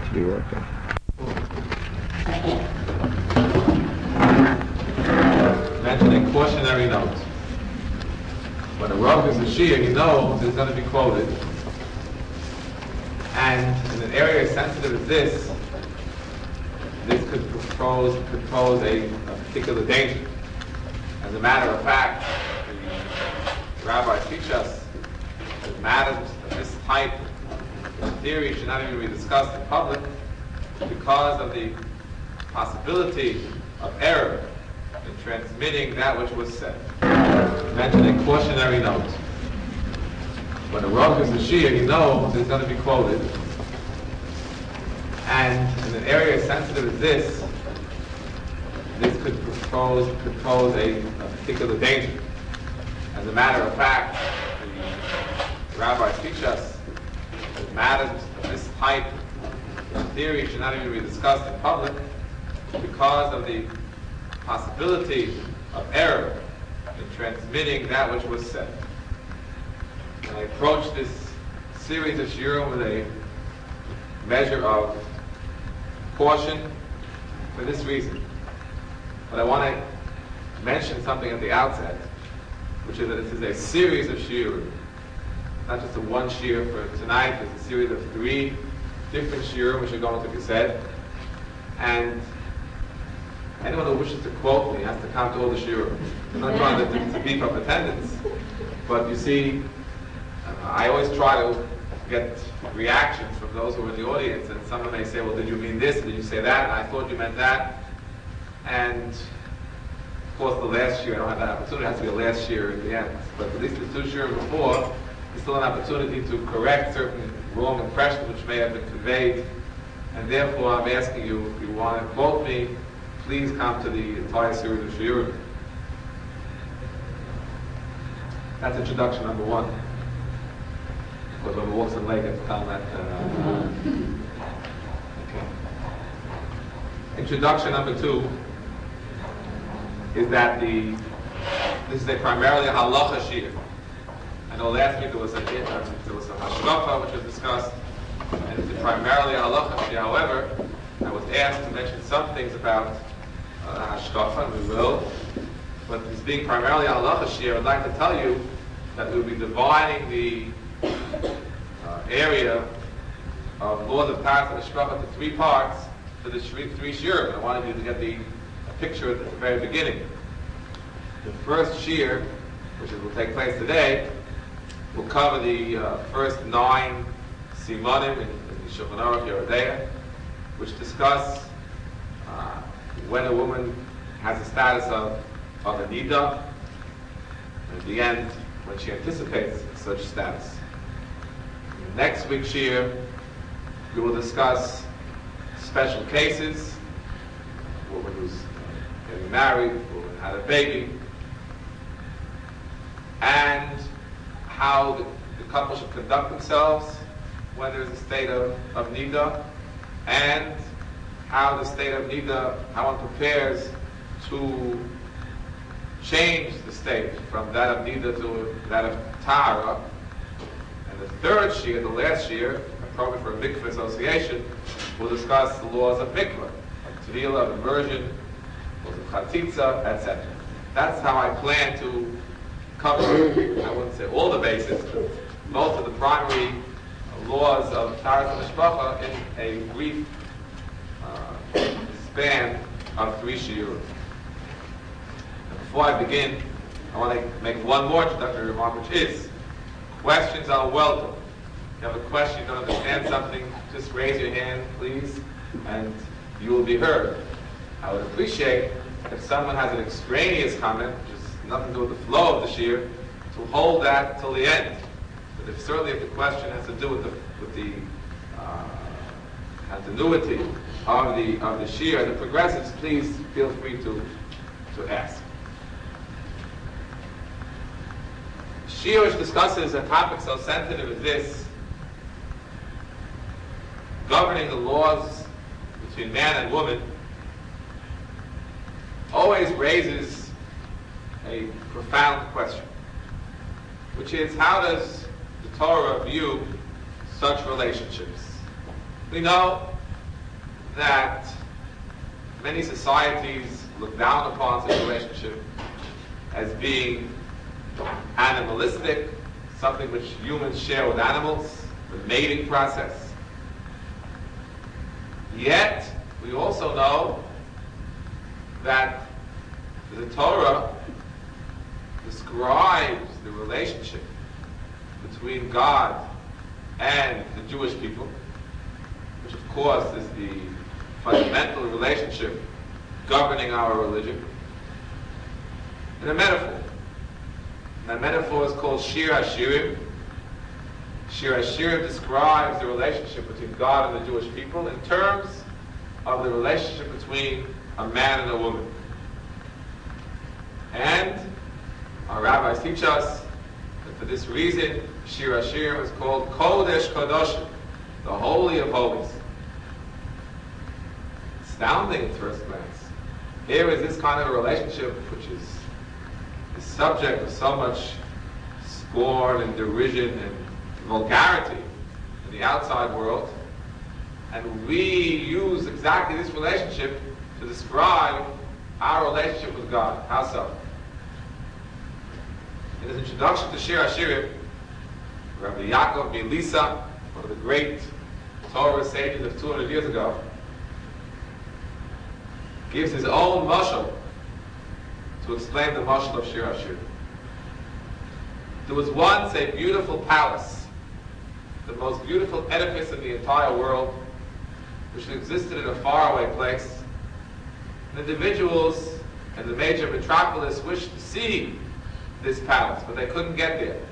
be working. Mention a cautionary note. When a Rav gives a shiur, he knows it's going to be quoted. And in an area as sensitive as this could pose a particular danger. As a matter of fact, the rabbis teach us that matters of this type, in theory, should not even be discussed in public because of the possibility of error in transmitting that which was said. Mention a cautionary note. When a Rav gives a shiur, he knows it's going to be quoted. And in an area as sensitive as this could pose a particular danger. As a matter of fact, the rabbis teach us that matters of this type, in theory, should not even be discussed in public because of the possibility of error in transmitting that which was said. And I approach this series of shiurim with a measure of caution for this reason. But I want to mention something at the outset, which is that this is a series of shiurim. Not just a one shiur for tonight, it's a series of 3 different shiurim which are going to be said. And anyone who wishes to quote me has to count all the shiurim. I'm not trying to beef up attendance, but you see, I always try to get reactions from those who are in the audience, and someone may say, well, did you mean this? Did you say that? And I thought you meant that. And of course, the last year, I don't have that opportunity. It has to be the last year at the end. But at least the 2 shiur before, there's still an opportunity to correct certain wrong impressions which may have been conveyed. And therefore, I'm asking you, if you want to quote me, please come to the entire series of shiurim. That's introduction number 1. Because when we walk in late, it's kind of that. Okay. Introduction number 2 is that this is primarily a halacha shiur. I know last week there was a hashkafa which was discussed, and it's primarily a halacha shiur. However, I was asked to mention some things about hashkafa, and we will. But this being primarily a halacha shiur, I'd like to tell you that we'll be dividing the area of laws of Taras HaMishpacha to 3 parts for the 3 shiurim. I wanted you to get a picture at the very beginning. The first shiur, which will take place today, will cover the first 9 simanim in the Shulchan Aruch Yoreh De'ah, which discuss when a woman has the status of a nida, and at the end, when she anticipates such status. Next week's shiur, we will discuss special cases, a woman who's getting married, a woman who had a baby, and how the couple should conduct themselves when there's a state of nida, and how the state of nida, how one prepares to change the state from that of nida to that of tahara. The third shiur, the last shiur, appropriate for a mikveh association, will discuss the laws of mikveh, of tevilah, of immersion, laws of chatzitza, etc. That's how I plan to cover, I wouldn't say all the bases, but most of the primary laws of Taras HaMishpacha in a brief span of 3 shiurim. Before I begin, I want to make one more introductory remark, which is, questions are welcome. If you have a question, you don't understand something, just raise your hand, please, and you will be heard. I would appreciate if someone has an extraneous comment, which has nothing to do with the flow of the shiur, to hold that till the end. But certainly if the question has to do with the continuity of the shiur, the progressives, please feel free to ask. Shiur, which discusses a topic so sensitive as this, governing the laws between man and woman, always raises a profound question, which is, how does the Torah view such relationships? We know that many societies look down upon such a relationship as being animalistic, something which humans share with animals, the mating process. Yet, we also know that the Torah describes the relationship between God and the Jewish people, which of course is the fundamental relationship governing our religion, in a metaphor. And that metaphor is called Shir HaShirim. Shir HaShirim describes the relationship between God and the Jewish people in terms of the relationship between a man and a woman. And our rabbis teach us that for this reason, Shir HaShirim is called Kodesh Kodoshim, the Holy of Holies. Astounding at first glance. Here is this kind of a relationship which is the subject of so much scorn and derision and vulgarity in the outside world, and we use exactly this relationship to describe our relationship with God. How so? In his introduction to Shir HaShirim, Rabbi Yaakov Milisa, one of the great Torah sages of 200 years ago, gives his own mashal to explain the mashal of Shir HaShirim. There was once a beautiful palace, the most beautiful edifice in the entire world, which existed in a faraway place. And individuals in the major metropolis wished to see this palace, but they couldn't get there.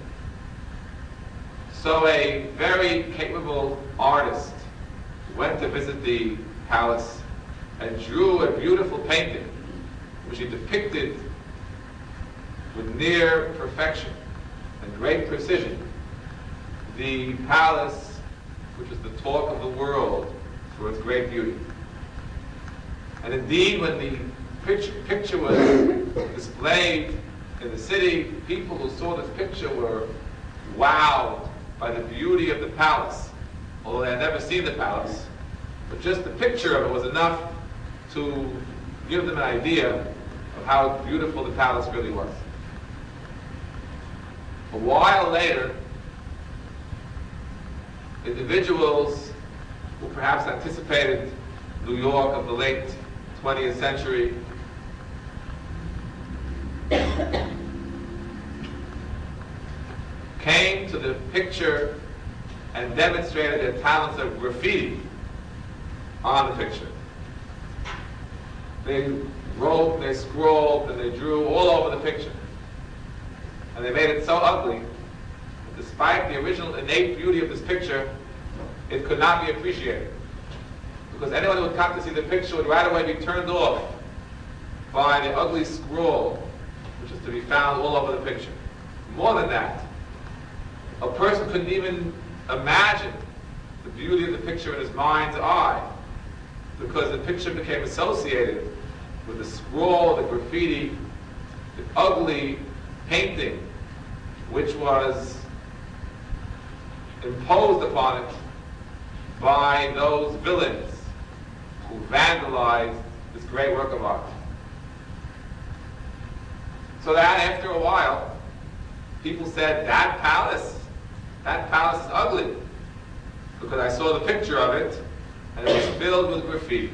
So a very capable artist went to visit the palace and drew a beautiful painting which he depicted with near perfection and great precision the palace which was the talk of the world for its great beauty. And indeed, when the picture was displayed in the city, people who saw this picture were wowed by the beauty of the palace, although they had never seen the palace. But just the picture of it was enough to give them an idea of how beautiful the palace really was. A while later, individuals who perhaps anticipated New York of the late 20th century came to the picture and demonstrated their talents of graffiti on the picture. They wrote, they scrawled, and they drew all over the picture. And they made it so ugly that despite the original innate beauty of this picture, it could not be appreciated. Because anyone who would come to see the picture would right away be turned off by the ugly scrawl, which is to be found all over the picture. More than that, a person couldn't even imagine the beauty of the picture in his mind's eye, because the picture became associated with the scrawl, the graffiti, the ugly painting, which was imposed upon it by those villains who vandalized this great work of art. So that after a while, people said, that palace is ugly, because I saw the picture of it, and it was filled with graffiti.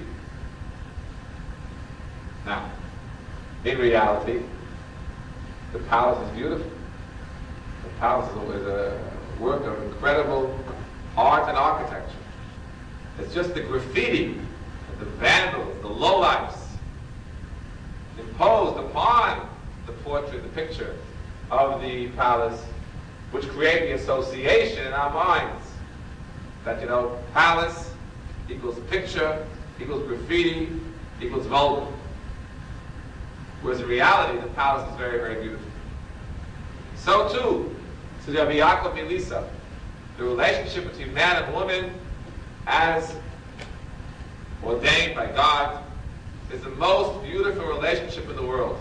Now, in reality, the palace is beautiful. The palace is a work of incredible art and architecture. It's just the graffiti, the vandals, the lowlifes imposed upon the portrait, the picture of the palace, which create the association in our minds that, palace equals picture, equals graffiti, equals vulgar. Whereas in reality, the palace is very, very beautiful. So too, to Rabbi Yaakov Milisa, the relationship between man and woman, as ordained by God, is the most beautiful relationship in the world.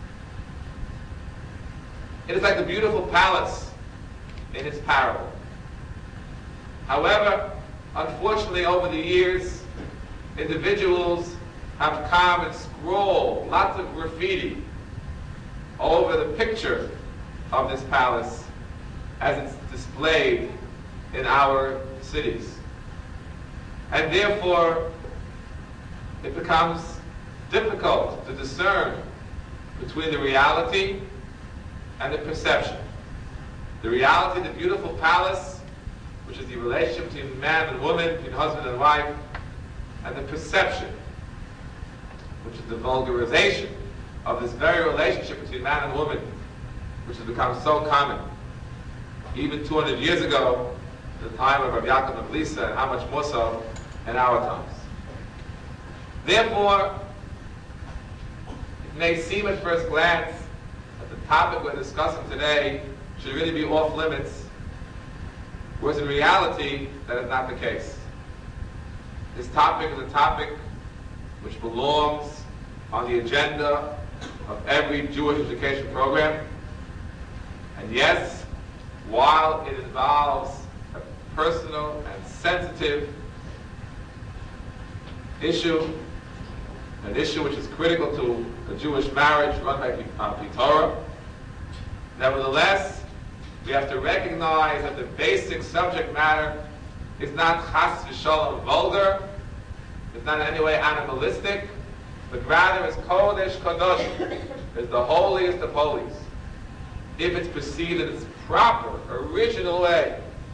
It is like the beautiful palace in its parable. However, unfortunately, over the years, individuals have come and scrawled lots of graffiti over the picture of this palace as it's displayed in our cities. And therefore, it becomes difficult to discern between the reality and the perception. The reality, the beautiful palace, which is the relationship between man and woman, between husband and wife, and the perception, which is the vulgarization of this very relationship between man and woman, which has become so common. Even 200 years ago, the time of Rabbi Yaakov of Lisa, and how much more so in our times. Therefore, it may seem at first glance that the topic we're discussing today should really be off limits, whereas in reality, that is not the case. This topic is a topic which belongs on the agenda of every Jewish education program. And yes, while it involves a personal and sensitive issue, an issue which is critical to a Jewish marriage run by Torah, nevertheless, we have to recognize that the basic subject matter is not chas v'shalom vulgar, it's not in any way animalistic, but rather is kodesh kadosh, is the holiest of holies, if it's perceived in its proper, original way.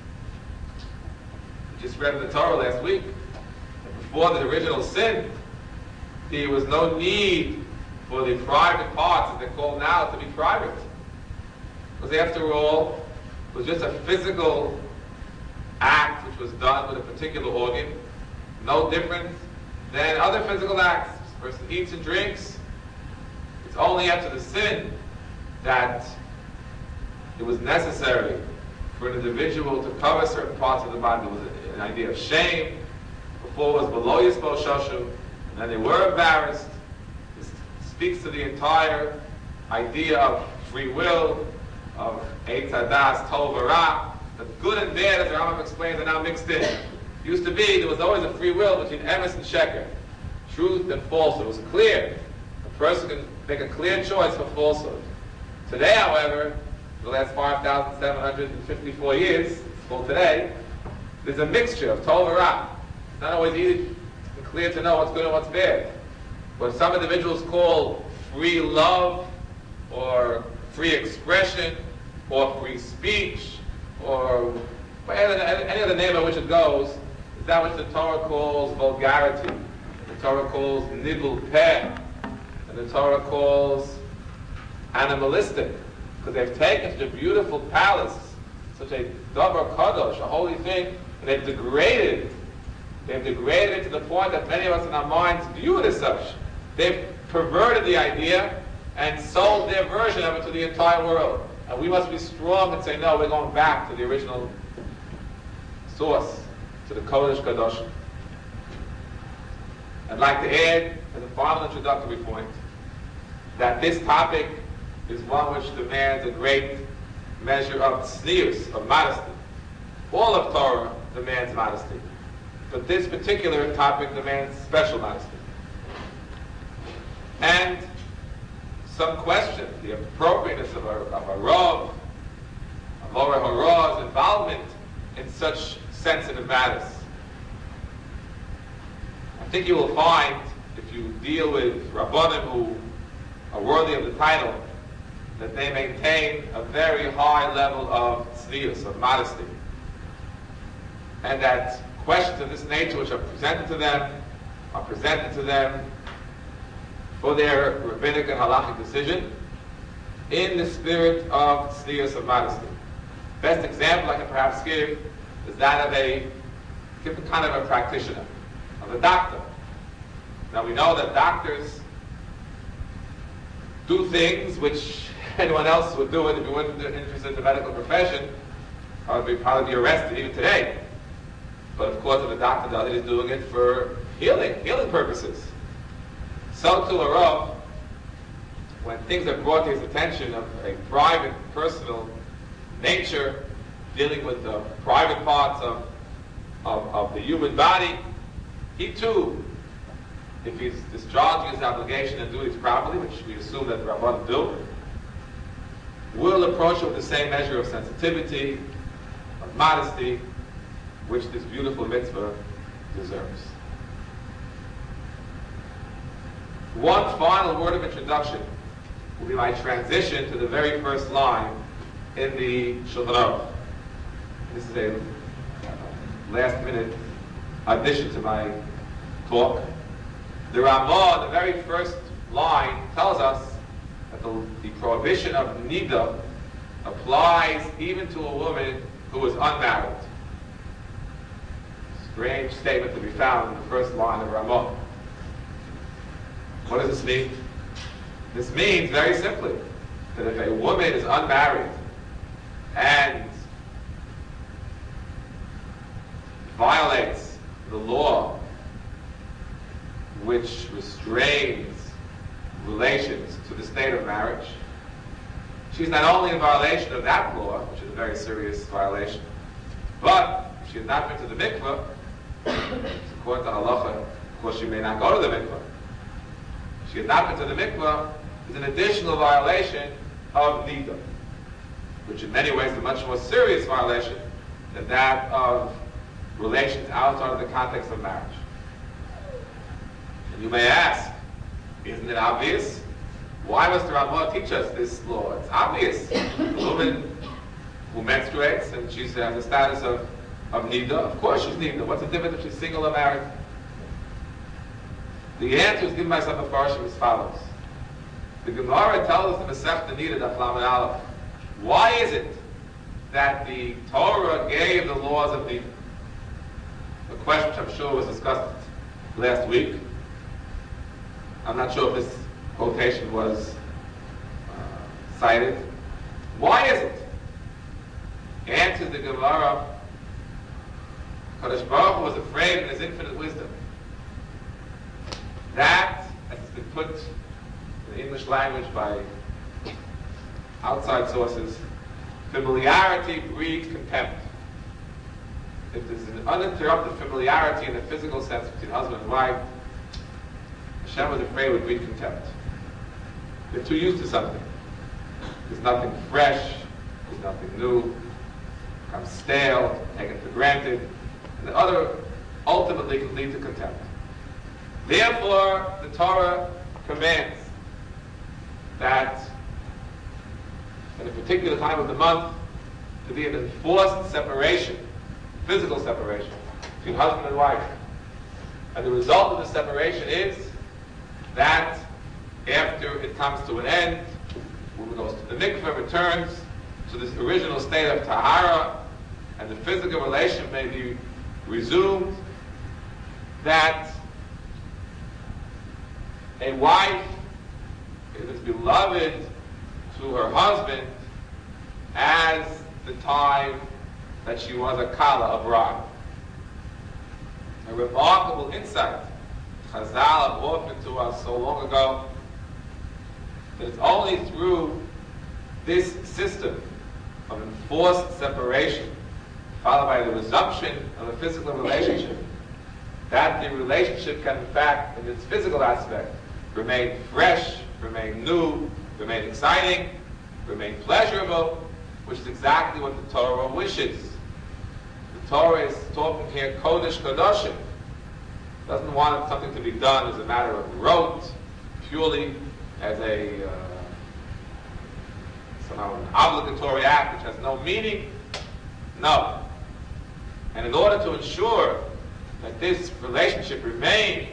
We just read in the Torah last week that before the original sin, there was no need for the private parts, as they're called now, to be private. Because after all, it was just a physical act which was done with a particular organ, no different than other physical acts. This person eats and drinks. It's only after the sin that it was necessary for an individual to cover certain parts of the body. There was an idea of shame. Before it was below Yisbo Shoshu, and then they were embarrassed. This speaks to the entire idea of free will, of Eitz Hadas, Tov Ra, that good and bad, as the Rambam explains, are now mixed in. It used to be, there was always a free will between emes and sheker, truth and falsehood. It was clear. A person can make a clear choice for falsehood. Today, however, the last 5,754 years, it's called today, there's a mixture of Tov and Ra. It's not always easy and clear to know what's good and what's bad. What some individuals call free love, or free expression, or free speech, or any other name by which it goes, is that which the Torah calls vulgarity, the Torah calls nibul peh, and the Torah calls animalistic. Because they've taken such a beautiful palace, such a davar kadosh, a holy thing, and they've degraded it to the point that many of us in our minds view it as such. They've perverted the idea and sold their version of it to the entire world. And we must be strong and say, no, we're going back to the original source, to the Kodesh Kadosh. I'd like to add, as a final introductory point, that this topic is one which demands a great measure of tznius, of modesty. All of Torah demands modesty, but this particular topic demands special modesty. And some question the appropriateness of a Rav, a Moreh Hara's involvement in such sensitive matters. I think you will find, if you deal with Rabbanim who are worthy of the title, that they maintain a very high level of tznius, of modesty. And that questions of this nature which are presented to them for their rabbinic and halachic decision in the spirit of tznius, of modesty. Best example I can perhaps give is that of a different kind of a practitioner, of a doctor. Now we know that doctors do things which anyone else would do it if you weren't interested in the medical profession, would probably be arrested even today. But of course, if a doctor does it, he's doing it for healing purposes. So too a Rav, when things are brought to his attention of a private, personal nature, dealing with the private parts of the human body, he too if he's discharging his obligation and duties properly, which we assume that the Rabban do, will approach it with the same measure of sensitivity, of modesty, which this beautiful mitzvah deserves. One final word of introduction will be my transition to the very first line in the Shulchan Aruch. This is a last-minute addition to my talk. The Ramah, the very first line, tells us that the prohibition of nida applies even to a woman who is unmarried. Strange statement to be found in the first line of Ramah. What does this mean? This means, very simply, that if a woman is unmarried and violates the law which restrains relations to the state of marriage, she's not only in violation of that law, which is a very serious violation, but if she has not been to the mikveh, according to halacha, of course she may not go to the mikveh. If she has not been to the mikveh, is an additional violation of nida, which in many ways is a much more serious violation than that of relations outside of the context of marriage. And you may ask, isn't it obvious? Why must the Ramah teach us this law? It's obvious. A woman who menstruates and she has the status of nida, of course she's nida. What's the difference if she's single or married? The answer is given by some Mefarshim as follows. The Gemara tells us the Masechta Nida Daf Lamed Aleph. Why is it that the Torah gave the laws of nida? A question which I'm sure was discussed last week. I'm not sure if this quotation was cited. Why is it? Answers the Gemara, Kadosh Baruch Hu was afraid in his infinite wisdom that, as has been put in the English language by outside sources, familiarity breeds contempt. If there's an uninterrupted familiarity in the physical sense between husband and wife, Hashem was afraid would breed contempt. They're too used to something. There's nothing fresh, there's nothing new, becomes stale, taken for granted, and the other ultimately can lead to contempt. Therefore, the Torah commands that at a particular time of the month to be an enforced separation, physical separation, between husband and wife. And the result of the separation is that after it comes to an end, the woman goes to the mikveh, returns to this original state of tahara, and the physical relation may be resumed, that a wife is beloved to her husband as the time that she was a kala, a bride. A remarkable insight Chazal have offered to us so long ago, that it's only through this system of enforced separation, followed by the resumption of a physical relationship, that the relationship can, in fact, in its physical aspect, remain fresh, remain new, remain exciting, remain pleasurable, which is exactly what the Torah wishes. The Torah is talking here Kodesh Kodashim. Doesn't want something to be done as a matter of rote, purely as a somehow an obligatory act which has no meaning. No. And in order to ensure that this relationship remain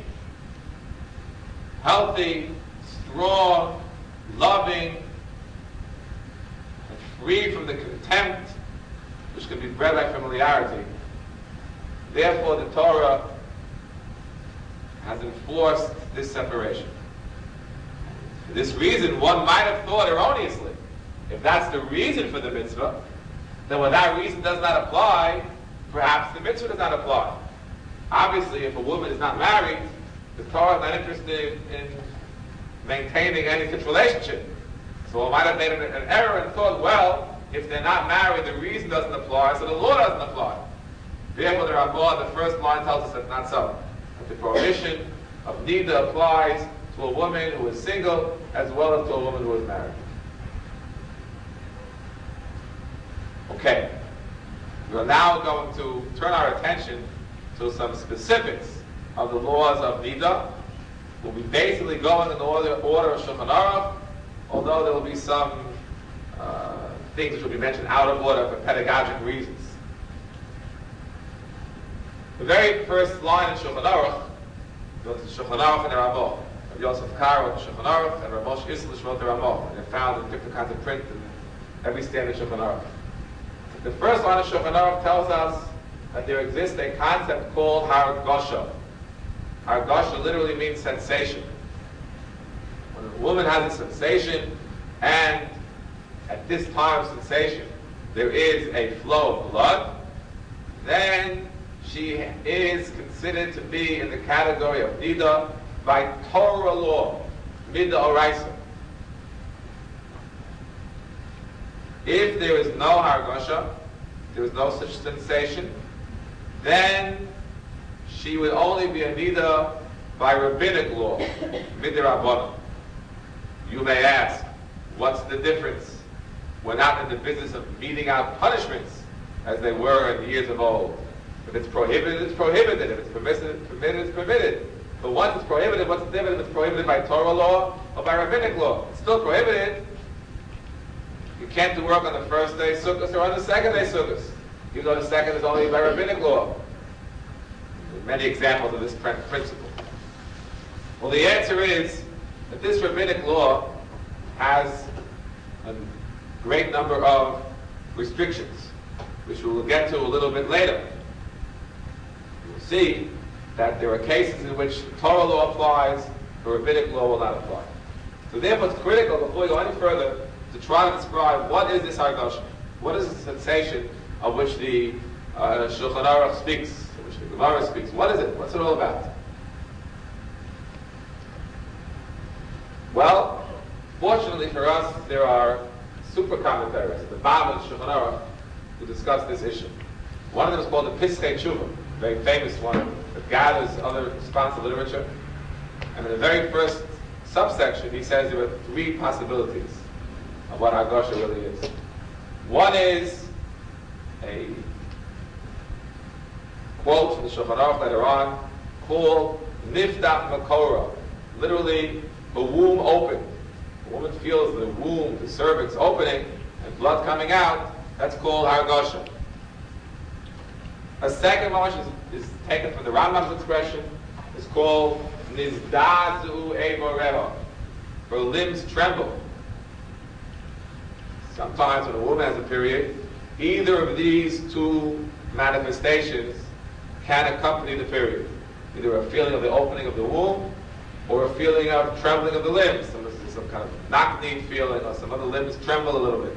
healthy, strong, loving, and free from the contempt which can be bred by familiarity, therefore the Torah has enforced this separation. For this reason, one might have thought erroneously, if that's the reason for the mitzvah, then when that reason does not apply, perhaps the mitzvah does not apply. Obviously, if a woman is not married, the Torah is not interested in maintaining any such relationship. So one might have made an error and thought, well, if they're not married, the reason doesn't apply, so the law doesn't apply. Therefore, the Ramah, the first line tells us that's not so. That the prohibition of nida applies to a woman who is single as well as to a woman who is married. Okay, we're now going to turn our attention to some specifics of the laws of nida. We'll be basically going in the order of Shulchan Aruch, although there will be some things which will be mentioned out of order for pedagogic reasons. The very first line in Shulchan Aruch goes to Shulchan Aruch and the Ramah. Rabbi Yosef Karo wrote Shulchan Aruch, and Rav Moshe Isserles wrote the Ramah. And they're found in different kinds of print in every standard Shulchan Aruch. The first line of Shulchan Aruch tells us that there exists a concept called Hargasha. Hargasha literally means sensation. When a woman has a sensation, and at this time of sensation there is a flow of blood, then she is considered to be in the category of nida by Torah law, mida oraisa. If there is no hargasha, there is no such sensation, then she would only be a nida by rabbinic law, midirabbanan. You may ask, what's the difference? We're not in the business of meting out punishments as they were in the years of old. If it's prohibited, it's prohibited. If it's permitted, it's permitted. But once it's prohibited, what's the difference if it's prohibited by Torah law or by rabbinic law? It's still prohibited. You can't do work on the first day Sukkot or on the second day Sukkot, even though the second is only by rabbinic law. There are many examples of this principle. Well, the answer is that this rabbinic law has a great number of restrictions, which we will get to a little bit later. You'll see that there are cases in which Torah law applies, the rabbinic law will not apply. So therefore it's critical, before we go any further, to try to describe what is this hargasha, what is the sensation of which the Shulchan Aruch speaks, of which the Gemara speaks. What is it? What's it all about? Well, fortunately for us, there are super commentaries at the bottom of the Shulchan Aruch who discuss this issue. One of them is called the Piskei Tshuva, a very famous one that gathers other responsive literature. And in the very first subsection, he says there are three possibilities of what hargasha really is. One is a quote from the Shulchan Aruch later on called Nifdach Makora, literally the womb opened. The woman feels the womb, the cervix opening, and blood coming out. That's called hargasha. A second one, which is taken from the Rambam's expression, is called Nizdazu Eivoreha. Her limbs tremble. Sometimes when a woman has a period, either of these two manifestations can accompany the period. Either a feeling of the opening of the womb or a feeling of trembling of the limbs. Some kind of knock-kneed feeling, or some other limbs tremble a little bit.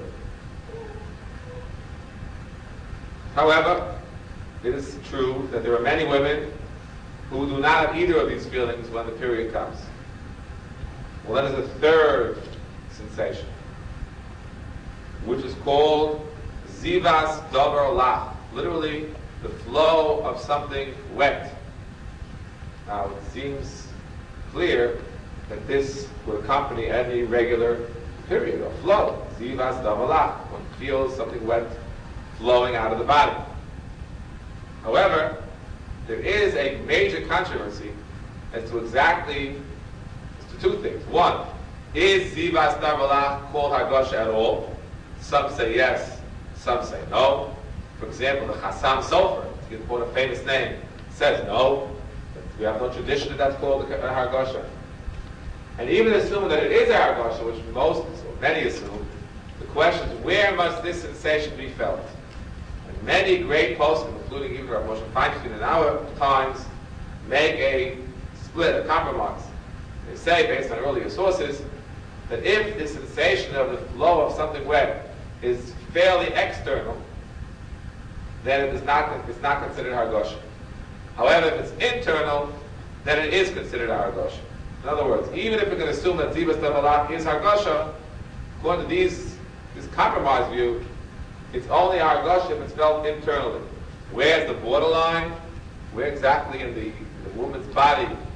However, it is true that there are many women who do not have either of these feelings when the period comes. Well, that is a third sensation, which is called Zivas Davar Lach, literally the flow of something wet. Now, it seems clear that this would accompany any regular period or flow. Zivas Davar Lach, one feels something wet flowing out of the body. However, there is a major controversy as to two things. One, is Zivas Davar Lach called hargasha at all? Some say yes, some say no. For example, the Chassam Sofer, to quote a famous name, says no. We have no tradition that that's called a hargasha. And even assuming that it is a hargasha, which many assume, the question is, where must this sensation be felt? And many great poskim, including even Rav Moshe Feinstein in our times, make a split, a compromise. They say, based on earlier sources, that if the sensation of the flow of something wet is fairly external, then it's not considered hargasha. However, if it's internal, then it is considered hargasha. In other words, even if we can assume that Zivas Davar Lach is hargasha, according to this compromise view, it's only hargasha if it's felt internally. Where's the borderline? Where exactly in the woman's body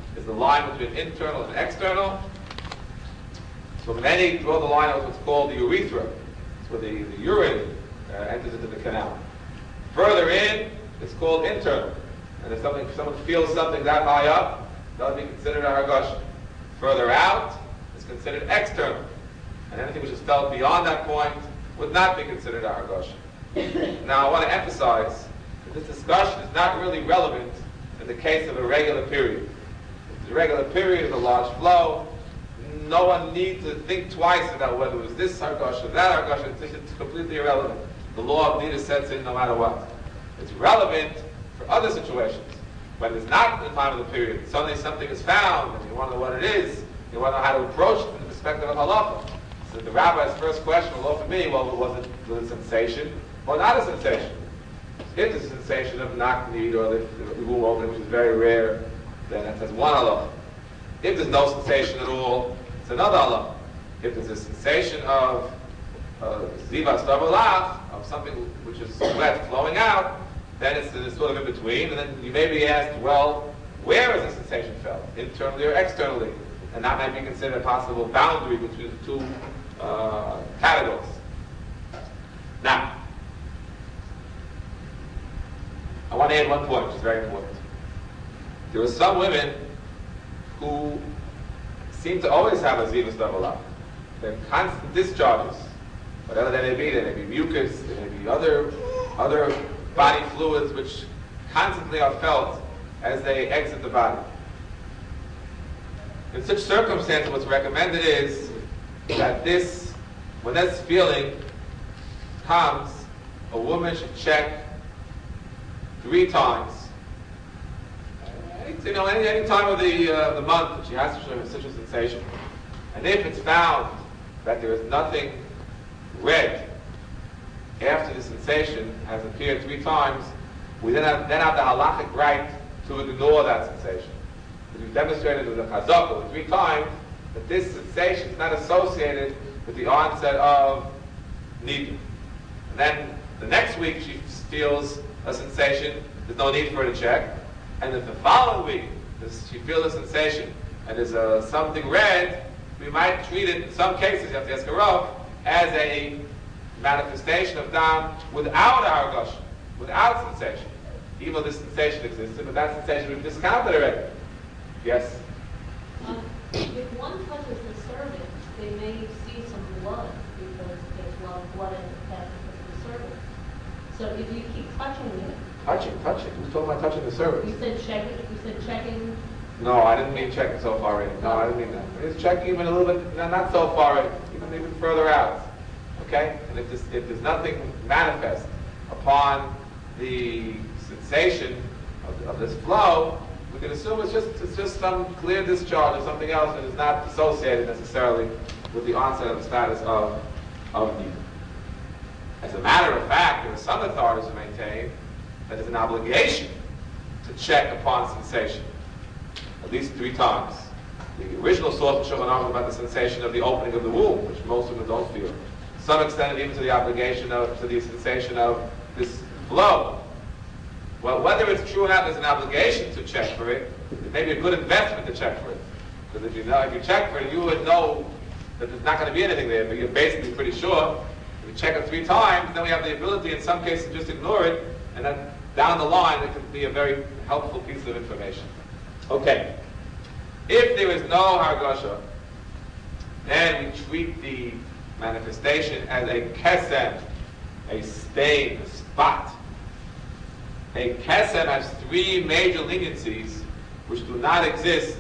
is the line between internal and external. So when they draw the line of what's called the urethra, it's where the urine enters into the canal. Further in, it's called internal. And if someone feels something that high up, that would be considered a hargasha. Further out, it's considered external. And anything which is felt beyond that point would not be considered a hargasha. Now, I want to emphasize that this discussion is not really relevant in the case of a regular period. If the regular period is a large flow, no one needs to think twice about whether it was this hargasha or that hargasha. It's completely irrelevant. The law of neither sets in no matter what. It's relevant for other situations. When it's not the time of the period, suddenly something is found, and you want to know what it is, you want to know how to approach it from the perspective of halacha. So the rabbi's first question will often be, well, was it a sensation or not a sensation? If it's a sensation of knock need or the womb opening, which is very rare, then that has one halacha. If there's no sensation at all, it's another halacha. If there's a sensation of zivas davalach, of something which is wet flowing out, then it's sort of in between, and then you may be asked, well, where is the sensation felt, internally or externally? And that might be considered a possible boundary between the two categories. Now, I want to add one point, which is very important. There are some women who seem to always have a zivas davalach. They have constant discharges, whatever they may be mucus, there may be other body fluids which constantly are felt as they exit the body. In such circumstances, what's recommended is that when this feeling comes, a woman should check 3 times. Any time of the month that she has such a sensation. And if it's found that there is nothing red after the sensation has appeared 3 times, we then have the halachic right to ignore that sensation. Because we've demonstrated with the chazaka 3 times that this sensation is not associated with the onset of nidra. And then the next week she feels a sensation, there's no need for her to check. And if the following week she feels a sensation and there's something red, we might treat it, in some cases, you have to ask a rav, as a manifestation of dam without hargasha, without sensation. Even though this sensation existed, but that sensation we've discounted already. Yes? If one touches the cervix, they may see some blood because there's a lot of blood in the past of the cervix. So if you keep touching it. Touching. Who's talking about touching the cervix? You said checking. No, I didn't mean checking so far in. No, I didn't mean that. It's checking even a little bit, not so far in, even further out. Okay? And if there's nothing manifest upon the sensation of this flow, we can assume it's just some clear discharge or something else that is not associated necessarily with the onset of the status of nidra. As a matter of fact, there are some authorities who maintain that it's an obligation to check upon sensation at least 3 times. The original source of Shulchan Aruch about the sensation of the opening of the womb, which most of them don't feel. Some extended even to the obligation to the sensation of this flow. Well, whether it's true or not, there's an obligation to check for it. It may be a good investment to check for it. Because if you check for it, you would know that there's not going to be anything there, but you're basically pretty sure. If you check it 3 times, then we have the ability in some cases to just ignore it, and then down the line it could be a very helpful piece of information. Okay. If there is no hargasha, then we treat the manifestation as a kesem, a stain, a spot. A kesem has 3 major leniencies which do not exist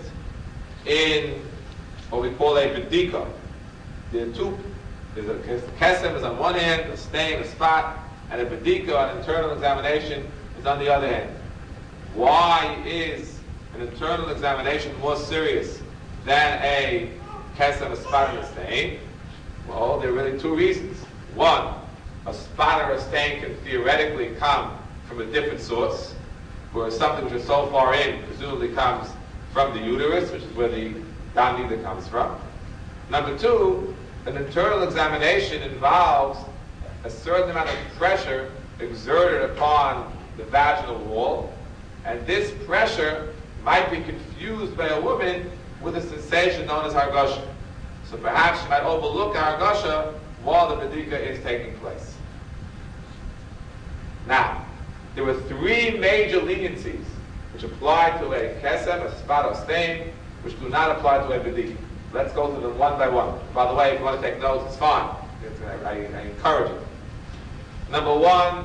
in what we call a bedika. There are 2. There's a kesem is on one hand, a stain, a spot, and a bedika, an internal examination, is on the other hand. Why is an internal examination more serious than a kesem, a spot, and a stain? Well, there are really 2 reasons. 1, a spot or a stain can theoretically come from a different source, whereas something which is so far in presumably comes from the uterus, which is where the dam nidra comes from. Number 2, an internal examination involves a certain amount of pressure exerted upon the vaginal wall, and this pressure might be confused by a woman with a sensation known as hargasha. So perhaps she might overlook hargasha while the bedika is taking place. Now, there were three major leniencies which apply to a kesem, a spot or stain, which do not apply to a bedika. Let's go through them one by one. By the way, if you want to take notes, it's fine. I encourage it. Number one,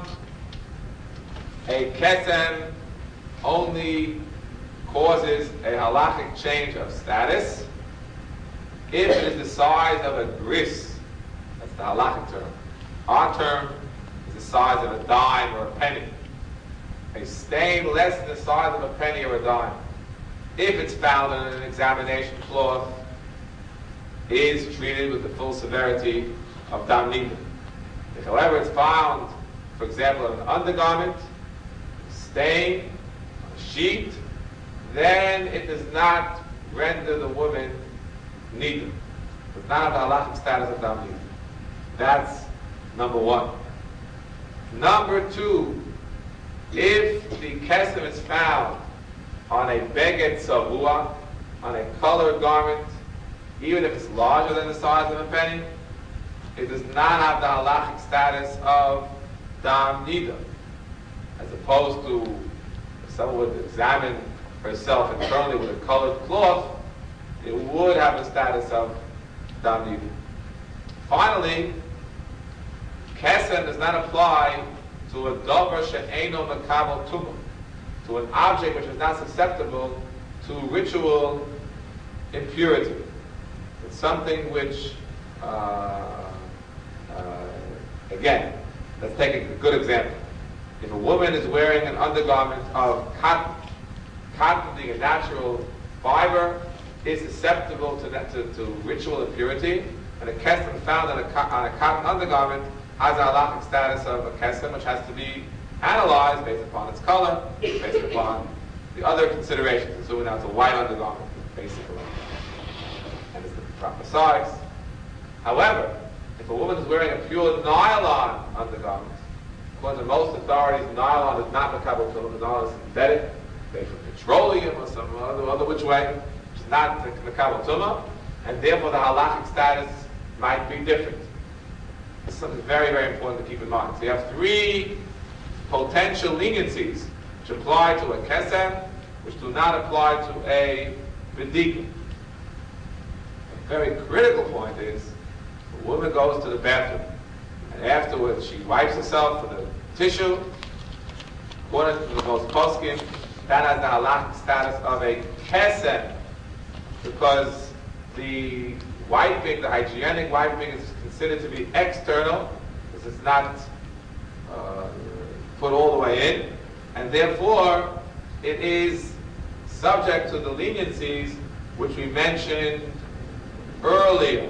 a kesem only causes a halachic change of status if it is the size of a bris. That's the halachic term. Our term is the size of a dime or a penny. A stain less than the size of a penny or a dime, if it's found in an examination cloth, is treated with the full severity of dam nida. If, however, it's found, for example, in an undergarment, stain, on a sheet, then it does not render the woman nida. It does not have the halachic status of dam nida. That's number one. Number two, if the kesem is found on a beged savua, on a colored garment, even if it's larger than the size of a penny, it does not have the halachic status of dam nida. As opposed to, if someone would examine herself internally with a colored cloth, it would have the status of dam nida. Finally, kesem does not apply to a davar she'eino makabel tumah, to an object which is not susceptible to ritual impurity. It's something which, again, let's take a good example. If a woman is wearing an undergarment of cotton being a natural fiber, is susceptible to ritual impurity, and a kesem found on a cotton undergarment has a halachic status of a kesem, which has to be analyzed based upon its color, based upon the other considerations. So now it's a white undergarment, basically, and it's the proper size. However, if a woman is wearing a pure nylon undergarment, according to most authorities, nylon is not makabel tumah. Nylon is synthetic, made from petroleum or some other which way, which is not makabel tumah, and therefore the halachic status might be different. This is something very, very important to keep in mind. So you have three potential leniencies which apply to a kesem, which do not apply to a bedika. A very critical point is, a woman goes to the bathroom, and afterwards she wipes herself with a tissue. According to the most poskim, that has the halachic status of a kesem, because the wiping, the hygienic wiping, is considered to be external, because it's not put all the way in, and therefore it is subject to the leniencies which we mentioned earlier.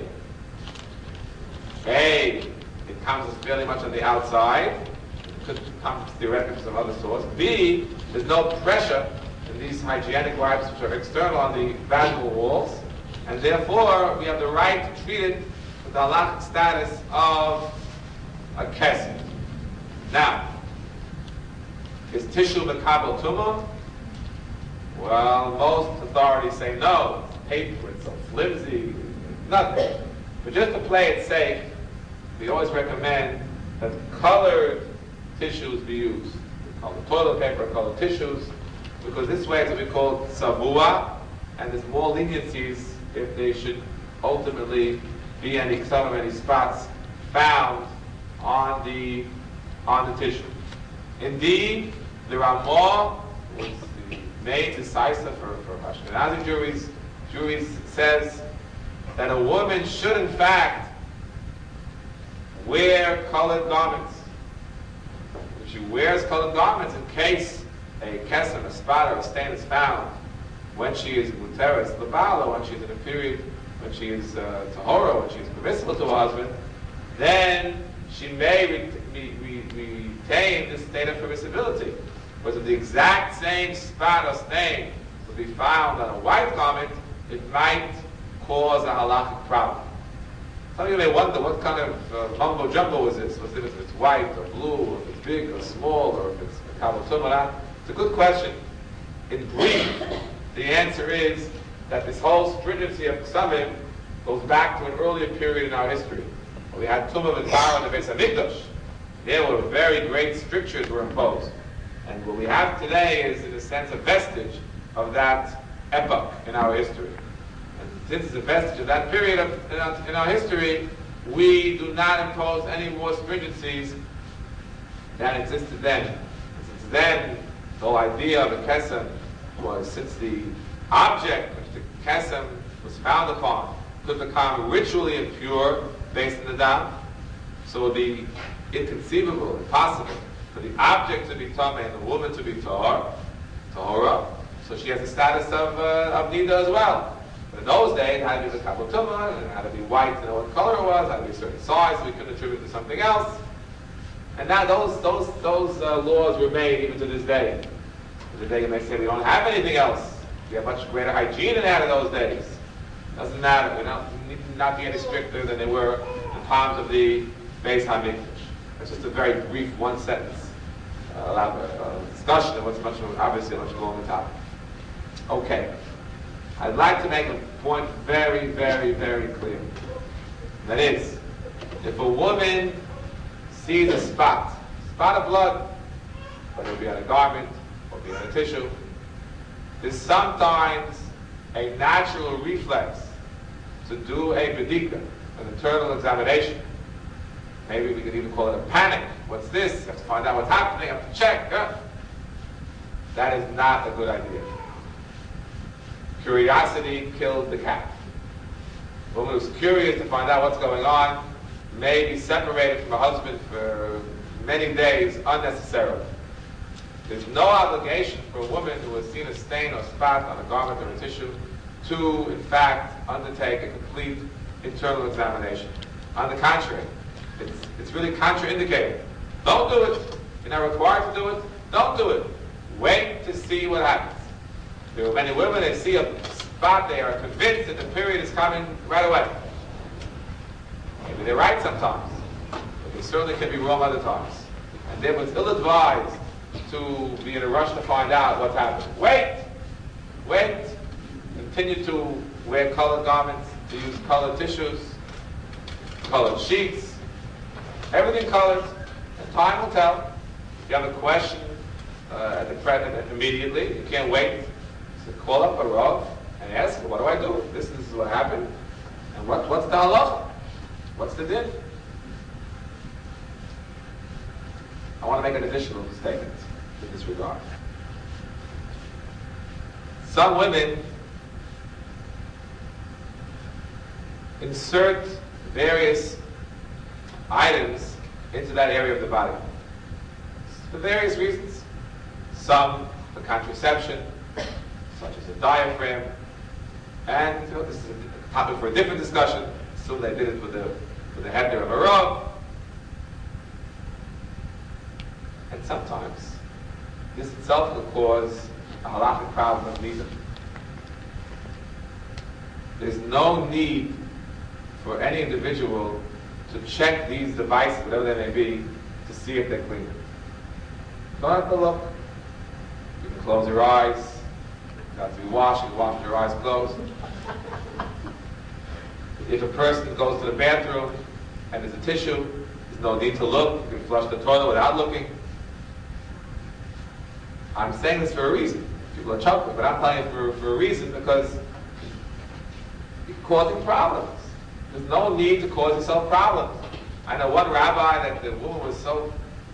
A, it comes fairly much on the outside. It could come theoretically from some other source. B, there's no pressure in these hygienic wipes which are external on the vaginal walls, and therefore we have the right to treat it with the halachic status of a kesem. Now, is tissue makabel tumah? Well, most authorities say no. It's paper, it's so flimsy, nothing. But just to play it safe, we always recommend that colored tissues be used. Colored toilet paper, colored tissues, because this way it's what we call savua, and there's more leniencies if they should ultimately be some of any spots found on the tissue. Indeed, the Ramah was the main decisive for Ashkenazi juries says that a woman should in fact wear colored garments. If she wears colored garments in case a kesem, a spot, or a stain is found when she is muteres lebala, when she's in a period when she is tahora, when she is permissible to her husband, then she may retain this state of permissibility. But if the exact same spot or stain would be found on a white garment, it might cause a halachic problem. Some of you may wonder what kind of mumbo jumbo is this? If it's white or blue, or if it's big or small, or if it's makabel tumah. It's a good question. In brief, The answer is that this whole stringency of Ksamim goes back to an earlier period in our history. We had Tumah and Tara and the Beis HaMikdash. There were very great strictures were imposed. And what we have today is, in a sense, a vestige of that epoch in our history. And since it's a vestige of that period in our history, we do not impose any more stringencies than existed then. And since then, the whole idea of a kesem was, since the object which the kesem was found upon could become ritually impure based on the dam, so it would be inconceivable, impossible for the object to be tameh and the woman to be tahora. So she has the status of nida as well. But in those days, it had to be the kabel tumah, and it had to be white to know what color it was, it had to be a certain size, so we couldn't attribute it to something else. And now those laws were made even to this day. Today you may say we don't have anything else. We have much greater hygiene in that in those days. Doesn't matter. We need to not be any stricter than they were in the times of the Beis HaMikdash. It's just a very brief one-sentence discussion of what's obviously a much longer topic. Okay. I'd like to make a point very, very, very clear. That is, if a woman sees a spot of blood, whether it be on a garment or be on a tissue, there's sometimes a natural reflex to do a bedika, an internal examination. Maybe we could even call it a panic. What's this? I have to find out what's happening. I have to check. That is not a good idea. Curiosity killed the cat. A woman who's curious to find out what's going on may be separated from her husband for many days unnecessarily. There's no obligation for a woman who has seen a stain or spot on a garment or a tissue to, in fact, undertake a complete internal examination. On the contrary, it's really contraindicated. Don't do it. You're not required to do it. Don't do it. Wait to see what happens. There are many women, they see a spot, they are convinced that the period is coming right away. Maybe they're right sometimes, but they certainly can be wrong other times. And therefore it's ill-advised to be in a rush to find out what's happening. Wait. Continue to wear colored garments, to use colored tissues, colored sheets, everything colored, and time will tell. If you have a question at the present immediately, you can't wait. So call up a Rav and ask, what do I do? This is what happened. And what's the halacha? What's the din? I want to make an additional statement in this regard. Some women insert various items into that area of the body for various reasons. Some for contraception, such as a diaphragm, and this is a topic for a different discussion. So they did it with the header of a Rav. And sometimes this itself will cause a halachic problem of neither. There's no need for any individual to check these devices, whatever they may be, to see if they're clean. Don't have to look. You can close your eyes. You have to be washed. You can wash your eyes closed. If a person goes to the bathroom and there's a tissue, there's no need to look. You can flush the toilet without looking. I'm saying this for a reason. People are chuckling, but I'm telling you for a reason, because you're causing problems. There's no need to cause yourself problems. I know one rabbi that the woman was so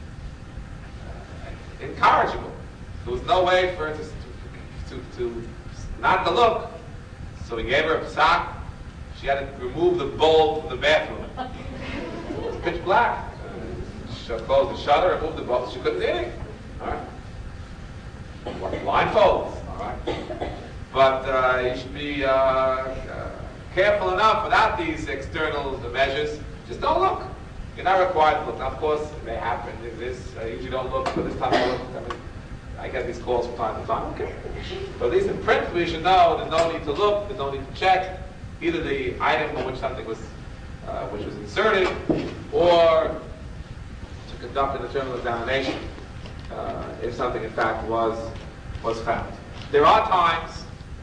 incorrigible. There was no way for her to not to look. So he gave her a psak. She had to remove the bowl from the bathroom. It was pitch black. She closed the shutter, removed the bowl. She couldn't see anything. All right. Blindfolds. All right. But you should be careful enough without these external measures. Just don't look. You're not required to look. Now, of course, it may happen. I usually don't look, but this time I look. I mean, I get these calls from time to time. Okay. But at least in principle, you should know there's no need to look, there's no need to check either the item on which something was, which was inserted, or to conduct an internal examination if something in fact was found. There are times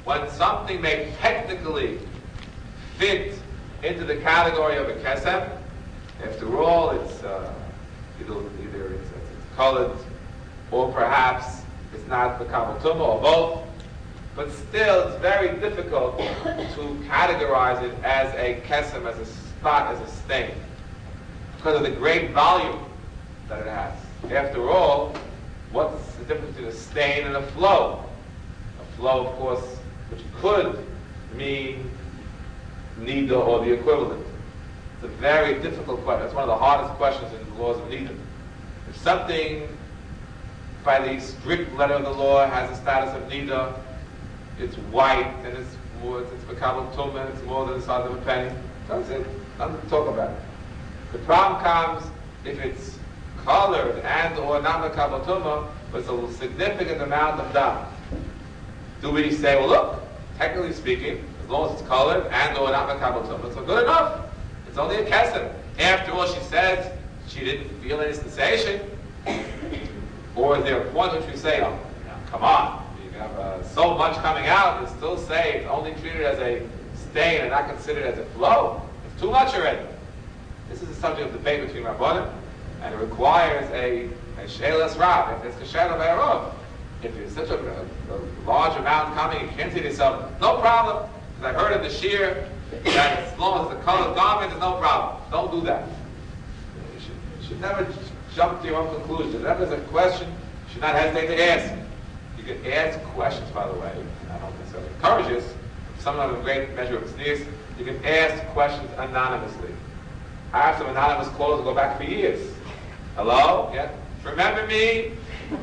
when something may technically fit into the category of a kesem. After all, it's either it's colored, or perhaps it's not the kabbalah tumah, or both. But still, it's very difficult to categorize it as a kesem, as a spot, as a stain, because of the great volume that it has. After all, what's the difference between a stain and a flow? A flow, of course, which could mean nida or the equivalent. It's a very difficult question. It's one of the hardest questions in the laws of nida. If something, by the strict letter of the law, has a status of nida, it's white and it's makabel tumah, it's more than the size of a penny. That's it. Nothing to talk about. The problem comes if it's colored and or not makabel tumah, but it's a significant amount of dam. Do we say, well, look, technically speaking, as long as it's colored and or not makabel tumah, it's good enough. It's only a kesem. After all, she says she didn't feel any sensation. Or is there a point which we say, oh, come on, you have so much coming out, it's still safe, only treated as a stain and not considered as a flow? It's too much already. This is a subject of debate between Rabbanim, and it requires a shelas rab. If it's kasher v'erov, if there's such a large amount coming, you can't see yourself, no problem. Because I heard in the shir that as long as the colored garment is no problem. Don't do that. You should never jump to your own conclusion. If there's a question, you should not hesitate to ask. You can ask questions, by the way. I don't necessarily encourage this. Some of them a great measure of sneers. You can ask questions anonymously. I have some anonymous calls that go back for years. Hello? Yeah? Remember me?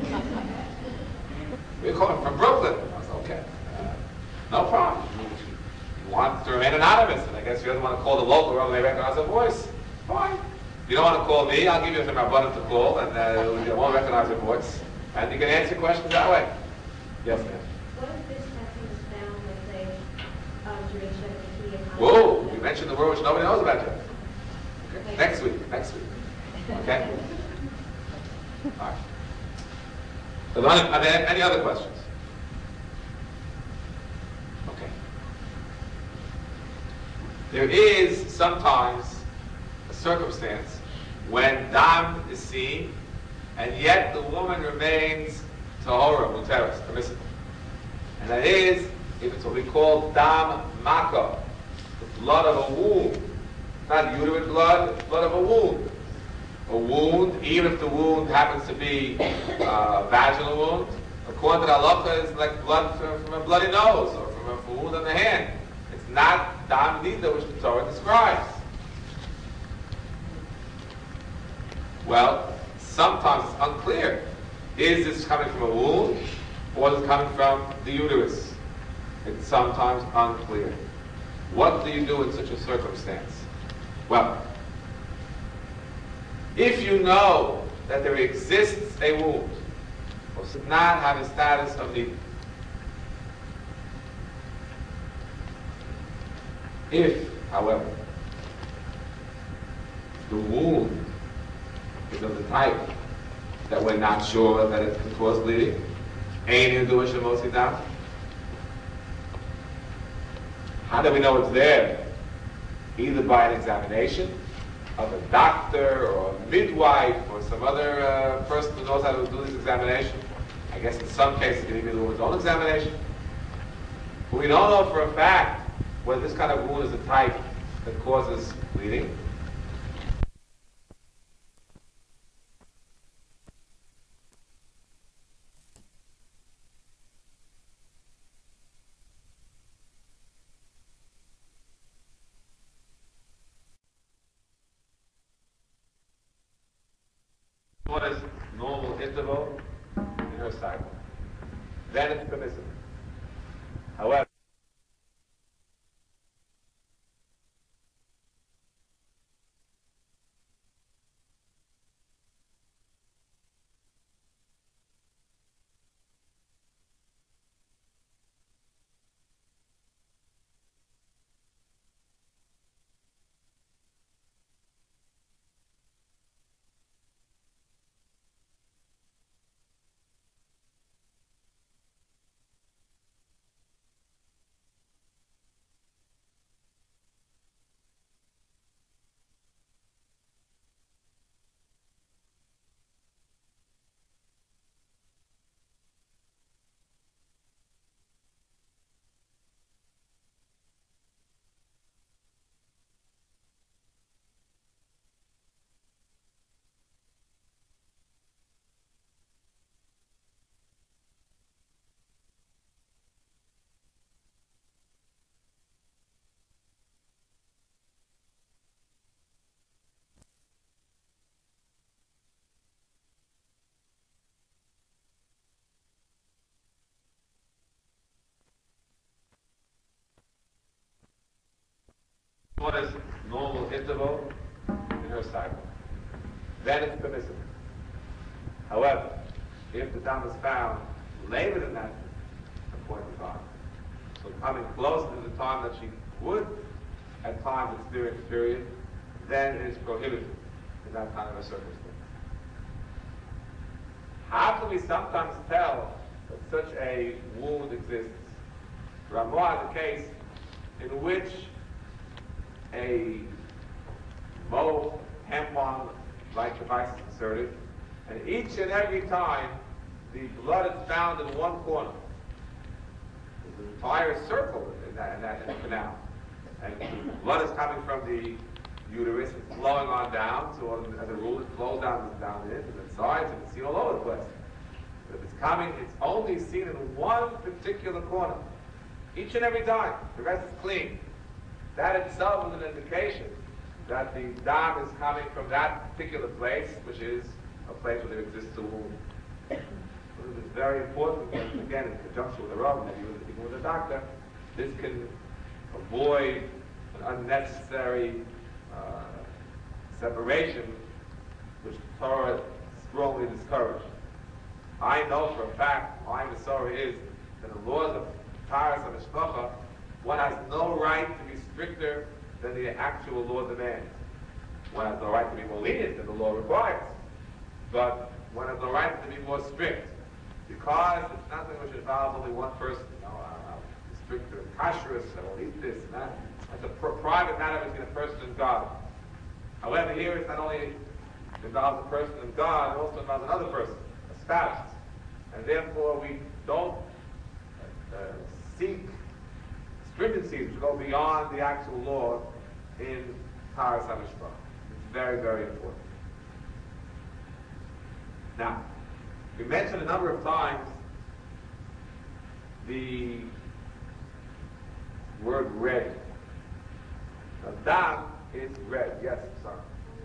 We're calling from Brooklyn. I was okay. No problem. You want to remain anonymous, and I guess you doesn't want to call the local or they recognize a voice. Fine. If you don't want to call me, I'll give you some abundance to call, and you won't recognize your voice, and you can answer questions that way. Yes, ma'am. What if this testing is found with a Jewish Shebeki? Whoa! You mentioned the word which nobody knows about yet. Okay. Next week. Okay. All right. So are there any other questions? Okay. There is sometimes a circumstance when dam is seen, and yet the woman remains tahora, muteris, permissible. And that is, if it's what we call dam maka, the blood of a wound. Not uterine blood, it's blood of a wound. A wound, even if the wound happens to be a vaginal wound, according to the halacha, is like blood from a bloody nose or from a wound on the hand. It's not dam nida, which the Torah describes. Well, sometimes it's unclear. Is this coming from a wound or is it coming from the uterus? It's sometimes unclear. What do you do in such a circumstance? Well, if you know that there exists a wound, or does not have a status of need. If, however, the wound is of the type that we're not sure that it can cause bleeding, how do we know it's there? Either by an examination of a doctor or a midwife or some other person who knows how to do this examination. I guess in some cases it can even do woman's own examination. But we don't know for a fact whether this kind of wound is the type that causes bleeding. Shortest normal interval in her cycle. Then it's permissible. However, shortest normal interval in her cycle. Then it's permissible. However, if the dam is found later than that appointed time, so coming close to the time that she would at times experience period, then it is prohibited in that kind of a circumstance. How can we sometimes tell that such a wound exists? Ramah has a case in which a mauve tampon-like device is inserted, and each and every time the blood is found in one corner. There's an entire circle in the canal. And the blood is coming from the uterus, it's flowing on down, so as a rule it flows down into the sides, and it's seen all over the place. But if it's coming, it's only seen in one particular corner. Each and every time. The rest is clean. That itself is an indication that the dam is coming from that particular place, which is a place where there exists a wound. So this is very important, and again, in conjunction with the Rav, maybe even with the doctor, this can avoid an unnecessary separation, which Torah strongly discouraged. I know for a fact, my Masorah is that the laws of Taras and Mishpacha, one has no right to be stricter than the actual law demands. One has no right to be more lenient than the law requires. But one has no right to be more strict. Because it's nothing which involves only one person. I'll be stricter and kashrus, I won't eat this and that. It's a private matter between a person and God. However, here it's not only involves a person and God, it also involves another person, a spouse. And therefore we don't seek stringencies which go beyond the actual law in Taras HaMishpach. It's very, very important. Now, we mentioned a number of times the word red. Now, dam is red. Yes, sorry.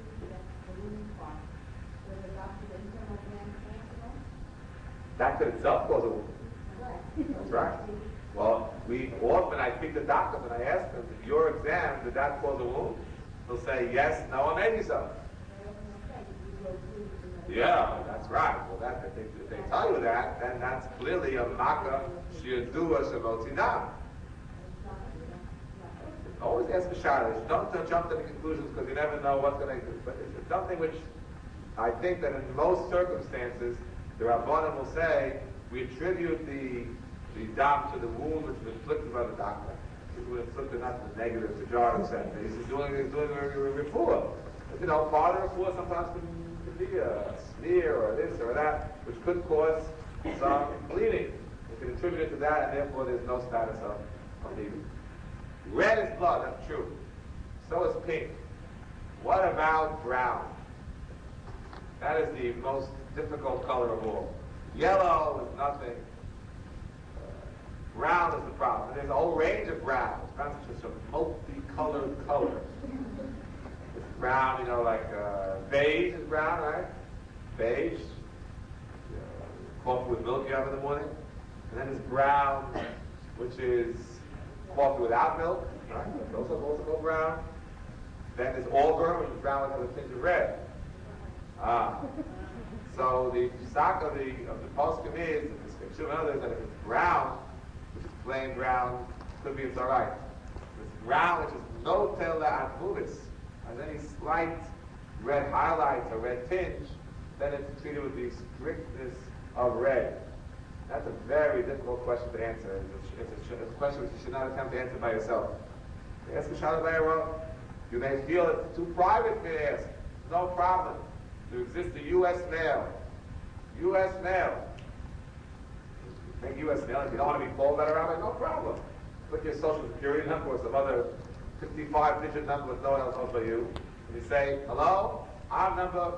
That could itself cause a wound. That's right. Well, I speak to doctors and I ask them, did your exam, did that cause a wound? They'll say yes, no, or maybe so. Yeah, that's right. Well, if they tell you that, then that's clearly a makkah shi'adua shavoti dam. Always ask for shayla. Don't jump to the conclusions because you never know what's going to. But it's something which I think that in most circumstances the Rabbanim will say we attribute the dam to the wound which was inflicted by the doctor. It was inflicted not to the negative, pejorative sense. He's doing a refuah. You know, part of the refuah sometimes can be a smear or this or that, which could cause some bleeding. You can attribute it to that, and therefore there's no status of bleeding. Red is blood, that's true. So is pink. What about brown? That is the most difficult color of all. Yellow is nothing. Brown is the problem. And there's a whole range of browns. Brown is just a multicolored color. It's brown, like beige is brown, right? Beige. Coffee with milk you have in the morning. And then there's brown, which is coffee without milk, right? Those are also called brown. Then there's auburn, which is brown with a tinge of red. So the psak of the poskim is, and the scripture and others, that if it's brown, which is plain brown, could be it's all right. If it's brown, which is no tela atmuvis, has any slight red highlights or red tinge, then it's treated with the strictness of red. That's a very difficult question to answer. It's a question which you should not attempt to answer by yourself. Ask a Shalom Bayra. You may feel it's too private for you to ask. No problem. There exists a U.S. mail. U.S. mail. Make U.S. mail. If you don't want to be called that around, no problem. Put your social security number or some other 55-digit number that no one else knows but you. And you say, hello, I'm number...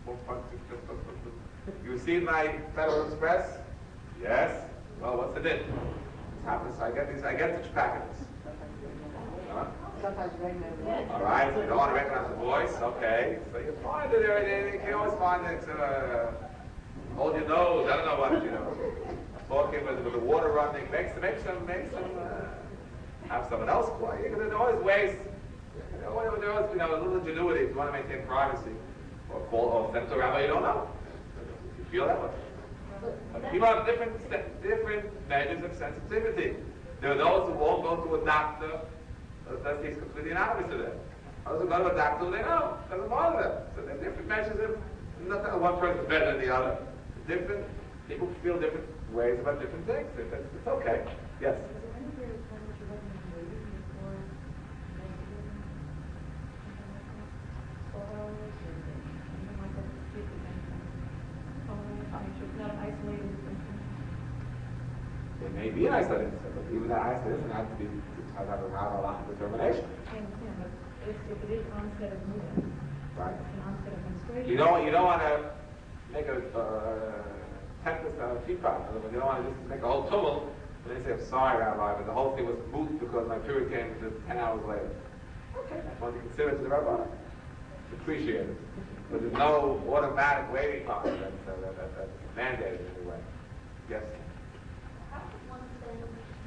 You received my Federal Express? Yes. Well, what's the difference? This happens. I get such packets. Sometimes recognize. All right. So you don't want to recognize the voice. Okay. So you find it. You can always find it. Hold your nose. I don't know what Talking with the water running. Make some. Have someone else call you. There's always ways. Whatever there is, a little ingenuity if you want to maintain privacy, or call or send to a rabbi you don't know. If you feel that way. But people have different measures of sensitivity. There are those who won't go to a doctor unless he's completely anonymous to them. Others who go to a doctor who they know, doesn't bother them. So there are different measures of, not that one person is better than the other. Different people feel different ways about different things. It's okay. Yes. Is there any period of time that you recommend waiting before making 12 hours or anything like that? Keep it make sure it's not an isolated incident. There may be an isolated incident, but even that isolated incident has to be have a lot of determination. I understand, but if it is onset of movement, Right. an onset of menstruation. You don't want to make a tempest out of teapot. In other words, you don't want to just make a whole tumult. And they say, I'm sorry, Rabbi, but the whole thing was moot because my period came just 10 hours later. Okay, that's one to consider to the Rabbi. Appreciate it. But there's no automatic waiting time that's mandated in any way. Yes? How should one send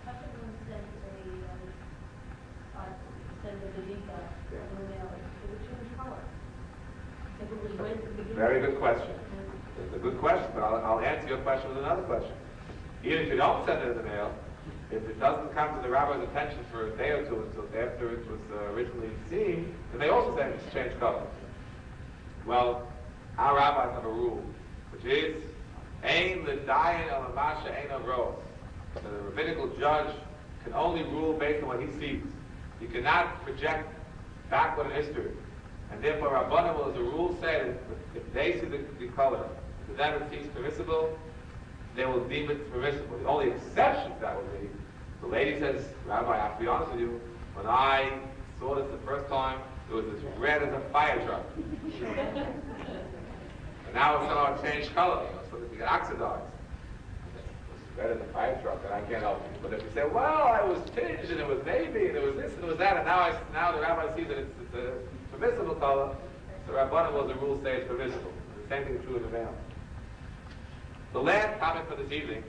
a Vedika in the mail? It would change color. If it was red at the beginning. Very good question. It's a good question, but I'll answer your question with another question. Even if you don't send it in the mail, if it doesn't come to the rabbi's attention for a day or two until after it was originally seen, then they also say it's change color. Well, our rabbis have a rule, which is Ein l'dayin al masha ein avros. The rabbinical judge can only rule based on what he sees. He cannot project backward in history. And therefore, Rabbanim will, as a rule, say that if they see the color, to them it seems permissible, they will deem it permissible. The only exception to that would be, the lady says, Rabbi, I have to be honest with you, when I saw this the first time, it was as red as a fire truck. And now it's somehow changed color, so that you get oxidized. It's red as a fire truck, and I can't help you. But if you say, well, I was tinged, and it was navy, and it was this, and it was that, and now the rabbi sees that it's a permissible color, so Rabbanim will, as a rule, say it's permissible. The same thing is true in the veil. The last topic for this evening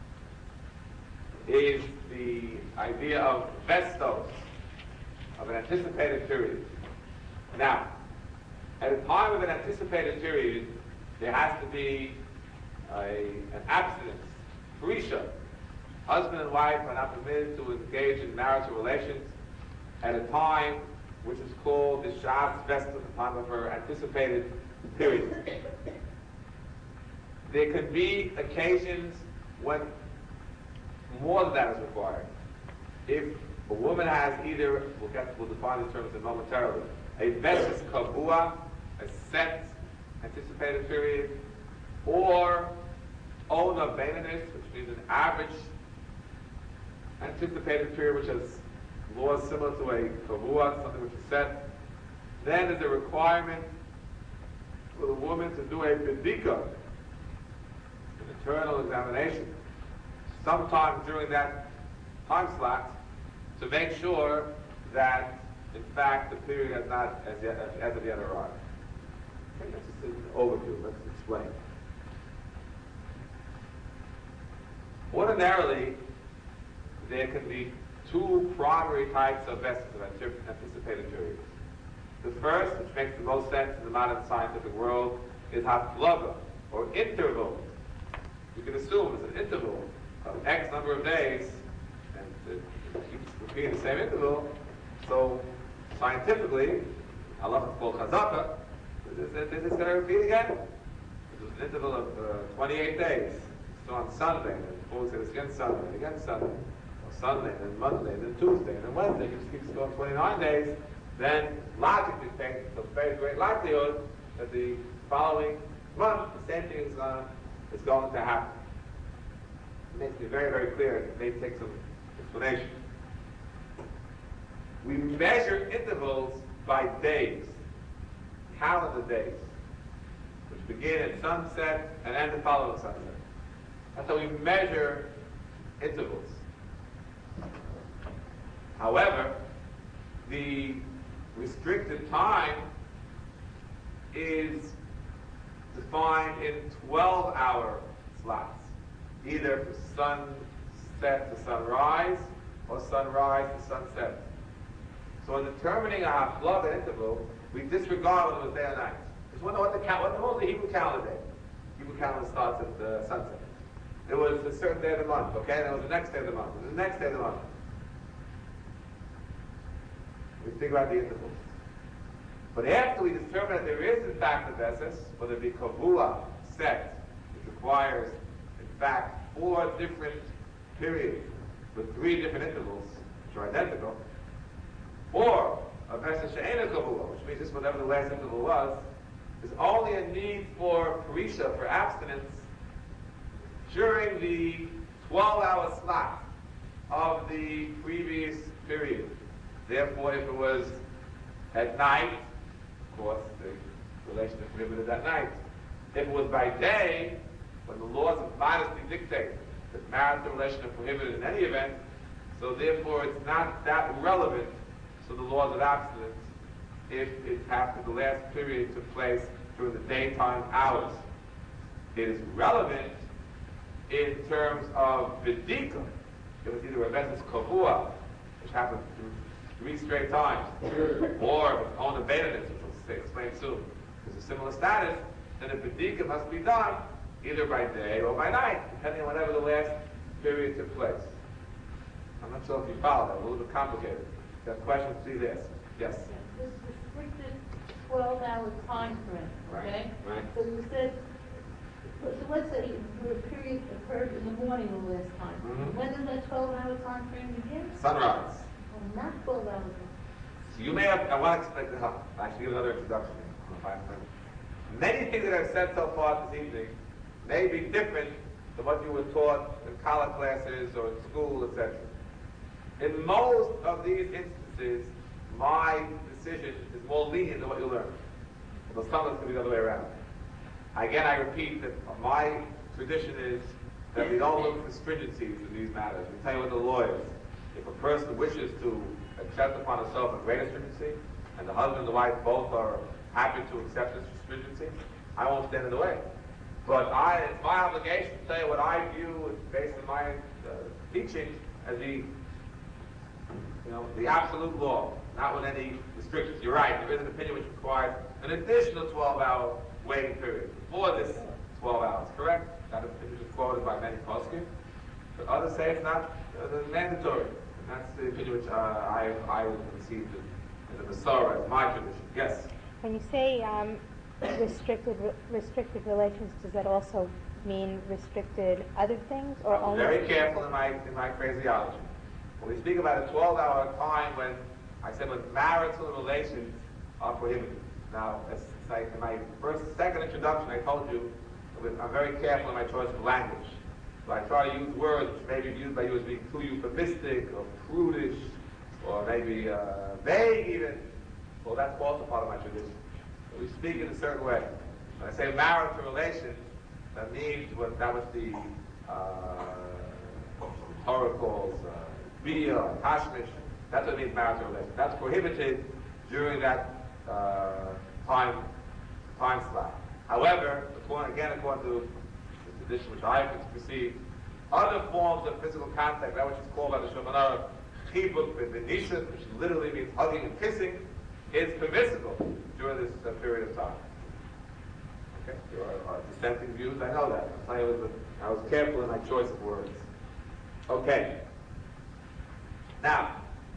is the idea of vestos, of an anticipated period. Now, at a time of an anticipated period, there has to be an abstinence, parisha. Husband and wife are not permitted to engage in marital relations at a time which is called the Shas Vestos, the time of her anticipated period. There can be occasions when more than that is required. If a woman has either, we'll define these terms momentarily, a vestus kavua, a set anticipated period, or ona beinanis, which means an average anticipated period, which has laws similar to a kavua, something which is set, then there's a requirement for the woman to do a bedika, an internal examination, sometime during that time slot, to make sure that, in fact, the period has not as of yet arrived. Okay, that's just an overview. Let's explain. Ordinarily, there can be two primary types of vestas of anticipated periods. The first, which makes the most sense in the modern scientific world, is haflaga, or interval. You can assume it's an interval of X number of days, and it keeps repeating the same interval. So, scientifically, halacha called chazaka, this is going to repeat again. This is an interval of 28 days. So on Sunday, and before we say this again Sunday, and again Sunday, or Sunday, and then Monday, and then Tuesday, and then Wednesday, it just keeps going 29 days, then logically speaking, it's a very great likelihood that the following month, the same thing is going to happen. It makes me very, very clear. It may take some explanation. We measure intervals by days, calendar days, which begin at sunset and end the following sunset. That's how we measure intervals. However, the restricted time is defined in 12-hour slots, either from sunset to sunrise or sunrise to sunset. So in determining a haflag, an interval, we disregard whether it was day or night. Just wonder what the Hebrew calendar day. Hebrew calendar starts at sunset. It was a certain day of the month, okay? And it was the next day of the month. It was the next day of the month. We think about the intervals. But after we determine that there is in fact a Veses, whether it be Kavua, set, which requires, in fact, 4 different periods with 3 different intervals, which are identical, or a Veses She'ena Kavua, which means just whatever the last interval was, there's only a need for Parisha, for abstinence, during the 12-hour slot of the previous period. Therefore, if it was at night, of course, the relation is prohibited at night. If it was by day, when the laws of modesty dictate that marital relation are prohibited in any event, so therefore it's not that relevant to the laws of abstinence if it happened, the last period took place during the daytime hours. It is relevant in terms of Vidika. It was either a Veses Kavua, which happened 3 straight times, or on the Benedict, which we'll explain soon. There's a similar status, then a Vidika must be done either by day or by night, depending on whenever the last period took place. I'm not sure if you follow that, a little bit complicated. If you have questions, please ask. Yes? This restricted 12-hour time frame, okay? Right. So you said, so let's say the period occurred in the morning the last time. Mhm. When does that 12-hour time frame begin? Sunrise. Oh, not 12 hours. So you may have, I want to explain this up. Actually, give another introduction. Many things that I've said so far this evening may be different than what you were taught in college classes or in school, etc. In most of these instances, my decision is more lenient than what you learn. But some of it's going to be the other way around. Again, I repeat that my tradition is that we don't look for stringencies in these matters. We tell you what the law is. If a person wishes to accept upon himself a greater stringency, and the husband and the wife both are happy to accept this stringency, I won't stand in the way. But it's my obligation to tell you what I view, based on my teaching, as the absolute law, not with any restrictions. You're right, there is an opinion which requires an additional 12-hour waiting period before this 12 hours, correct? That opinion is quoted by many poskim, but others say it's not mandatory. And that's the opinion which I would conceive as a Masorah, as my tradition. Yes? When you say restricted relations, does that also mean restricted other things, or I'm only? very careful in my phraseology. When we speak about a 12-hour time, when I said when marital relations are prohibited. Now, it's like in my second introduction, I told you I'm very careful in my choice of language. So I try to use words which may be viewed by you as being too euphemistic or prudish or maybe vague even. Well, that's also part of my tradition. So we speak in a certain way. When I say marital relations, that means that was the Torah calls bia and tashmish. That's what it means marital relations. That's prohibited during that time slot. However, according to the tradition which I perceive, other forms of physical contact, that which is called by the Shulchan Aruch chibuk v'nisha, which literally means hugging and kissing, is permissible during this period of time. Okay, there are dissenting views. I know that. I'm telling you, I was careful in my choice of words. Okay. Now,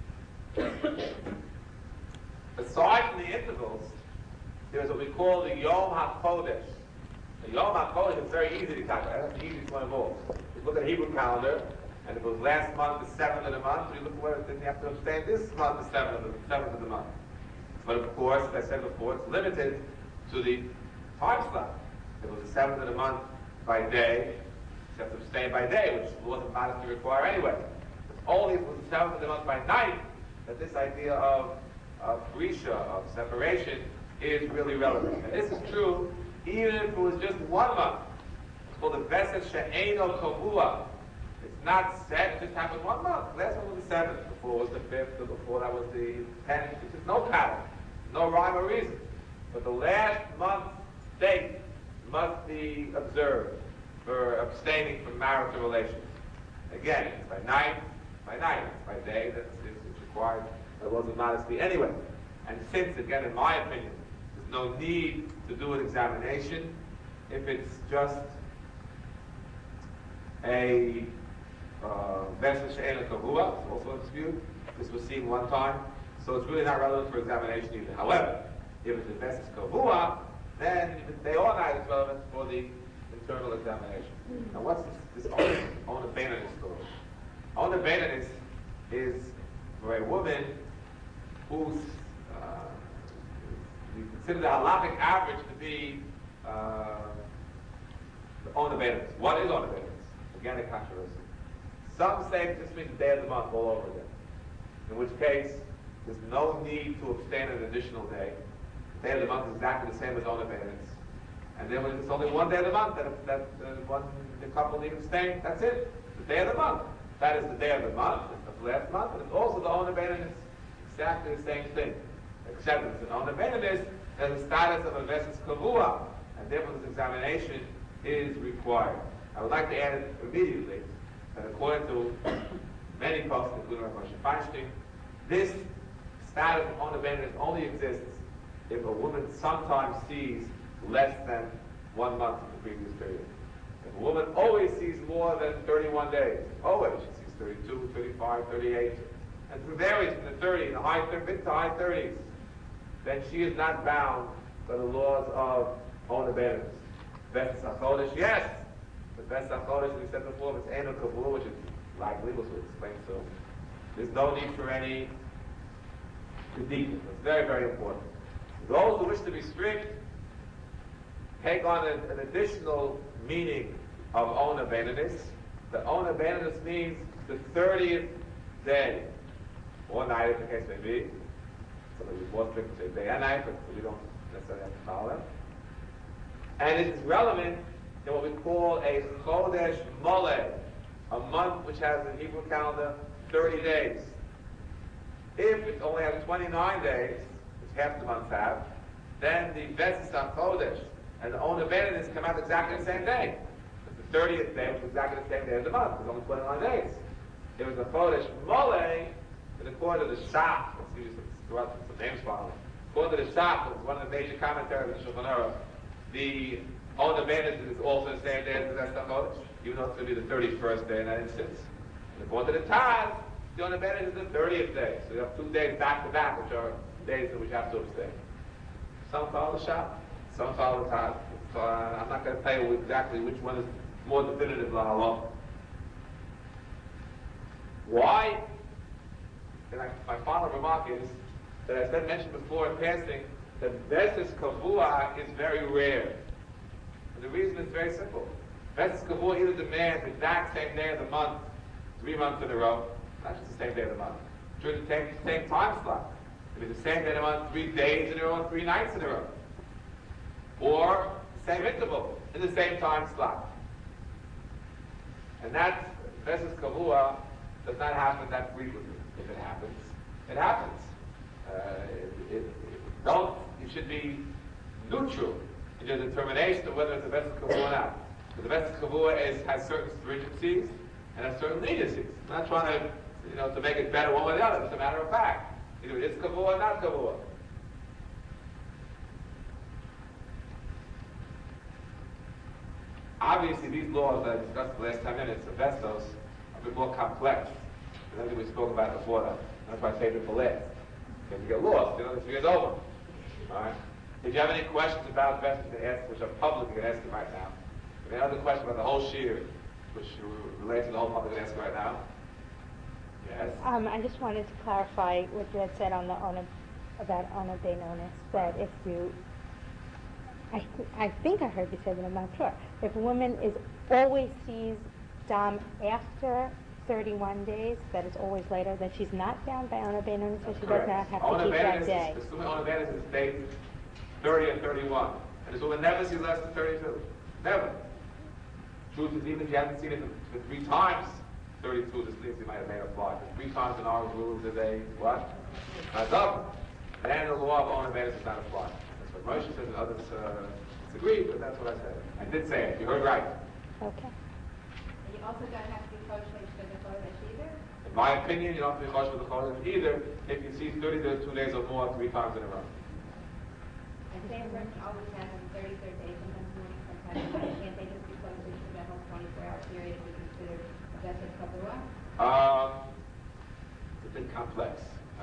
aside from the intervals, there's what we call the Yom HaKodesh. The Yom HaKodesh is very easy to calculate. That's the easiest one of all. You look at the Hebrew calendar, and if it was last month, the 7th of the month, you look at where then you have to abstain this month, the 7th of the month. But of course, as I said before, it's limited to the time slot. If it was the 7th of the month by day, you have to abstain by day, which laws of modesty require anyway. It's only if it was the 7th of the month by night that this idea of Parisha, of separation, is really relevant. And this is true even if it was just 1 month. It's called the Veses She'eno Kavua. It's not set, it just happened 1 month. Last one was the 7th, before was the 5th, or before that was the 10th. It's just no pattern, no rhyme or reason. But the last month's date must be observed for abstaining from marital relations. Again, it's by night, it's by day, it's required laws of modesty anyway. And since, again, in my opinion, there's no need to do an examination, if it's just a Vesel She'ena Kavua, it's also a dispute. This was seen one time, so it's really not relevant for examination either. However, if it's a Vesel Kavua, then if it's day or night, it's relevant for the internal examination. Now, what's this Ona Beinanis story? Ona Beinanis is for a woman who's we consider the halachic average to be the Ona Beinanis. What is Ona Beinanis? Again, a controversy. Some say this means the day of the month all over again. In which case, there's no need to abstain an additional day. The day of the month is exactly the same as Ona Beinanis. And then when it's only one day of the month that the couple need to abstain, that's it. The day of the month. That is the day of the month, it's the last month, and it's also the Ona Beinanis. Exactly the same thing. Except that it's an Ona Beinanis, there's the status of a Vesis Kavua, and therefore this examination is required. I would like to add immediately that according to many posts, including Rav Moshe Feinstein, this status of Ona Beinanis only exists if a woman sometimes sees less than 1 month in the previous period. If a woman always sees more than 31 days, always, she sees 32, 35, 38, and it varies from the 30, the mid to high 30s, then she is not bound by the laws of Ona Beinanis. Vesel HaChodesh, yes, but Vesel HaChodesh, as we said before, it's Eino Kavua, which is likely, which we'll explain soon. There's no need for any kedika. It's very, very important. Those who wish to be strict take on an additional meaning of Ona Beinanis. The Ona Beinanis means the 30th day, or night if the case may be. So there's more strict say day and night, but we don't necessarily have to follow them. And it is relevant in what we call a Chodesh Moleh, a month which has in Hebrew calendar 30 days. If it only has 29 days, which half the months have, then the Vesis HaChodesh and the Ona Beinanis come out exactly the same day. It's the 30th day, which is exactly the same day of the month. There's only 29 days. It was a Chodesh Moleh, and according to the Shach, let's use some names following. According to the Shach, which is one of the major commentaries of the Shulchan Aruch, the Ona Beinanis is also the same day as the Vesis HaChodesh, even though it's going to be the 31st day in that instance. And according to the Taz, the Ona Beinanis is the 30th day. So you have 2 days back to back, which are days in which you have to abstain. Some follow the Shach, some follow the Taz. So I'm not going to tell you exactly which one is more definitive, la halacha. Why? And my final remark is that as I mentioned before in passing, that Vesis Kavua is very rare. And the reason is very simple. Vesis Kavua either demands the exact same day of the month, 3 months in a row, not just the same day of the month, during the same time slot. If it's the same day of the month, 3 days in a row, 3 nights in a row. Or the same interval in the same time slot. And that Vesis Kavua does not happen that frequently. If it happens, it happens. It should be neutral in your determination of whether it's a Vesis Kavua or not. Because the Vesis Kavua has certain stringencies and has certain leniencies. I'm not trying to make it better one way or the other. It's a matter of fact. Either it's Kavua or not Kavua. Obviously, these laws that I discussed in the last 10 minutes of Vestos are a bit more complex than anything we spoke about before that. That's why I saved it for last. Because you get lost, this year's over. Alright? If you have any questions about Vestos to ask, which are public, you can ask them right now. If you have any other question about the whole shir, which relates to the whole public, you can ask right now. Yes? I just wanted to clarify what you had said on the about Ona Beinanis, that if you, I think I heard you say, but I'm not sure. If a woman always sees Dam after 31 days, that is always later, then she's not bound by Ona Beinanis, so she does not have to keep that day. Assuming Ona Beinanis is days 30 and 31. And this woman never sees less than 32. Never. Truth is, even if she hasn't seen it for 3 times, 32, this means he might have made a fly. 3 times in our rules is a what? Not double. And the law of Ona Beinanis does not apply. That's what Moshe says, and others disagree, but that's what I said. I did say it. You heard right. Okay. You also don't have to be kosher for the Chodesh either? My opinion, you don't have to be much with the chodesh either if you see 32 days or more 3 times in a row. And say a person always has on 33rd day, sometimes morning, sometimes night. Can't they just because it's that whole 24-hour period we consider a Besed Kavua? It's a bit complex.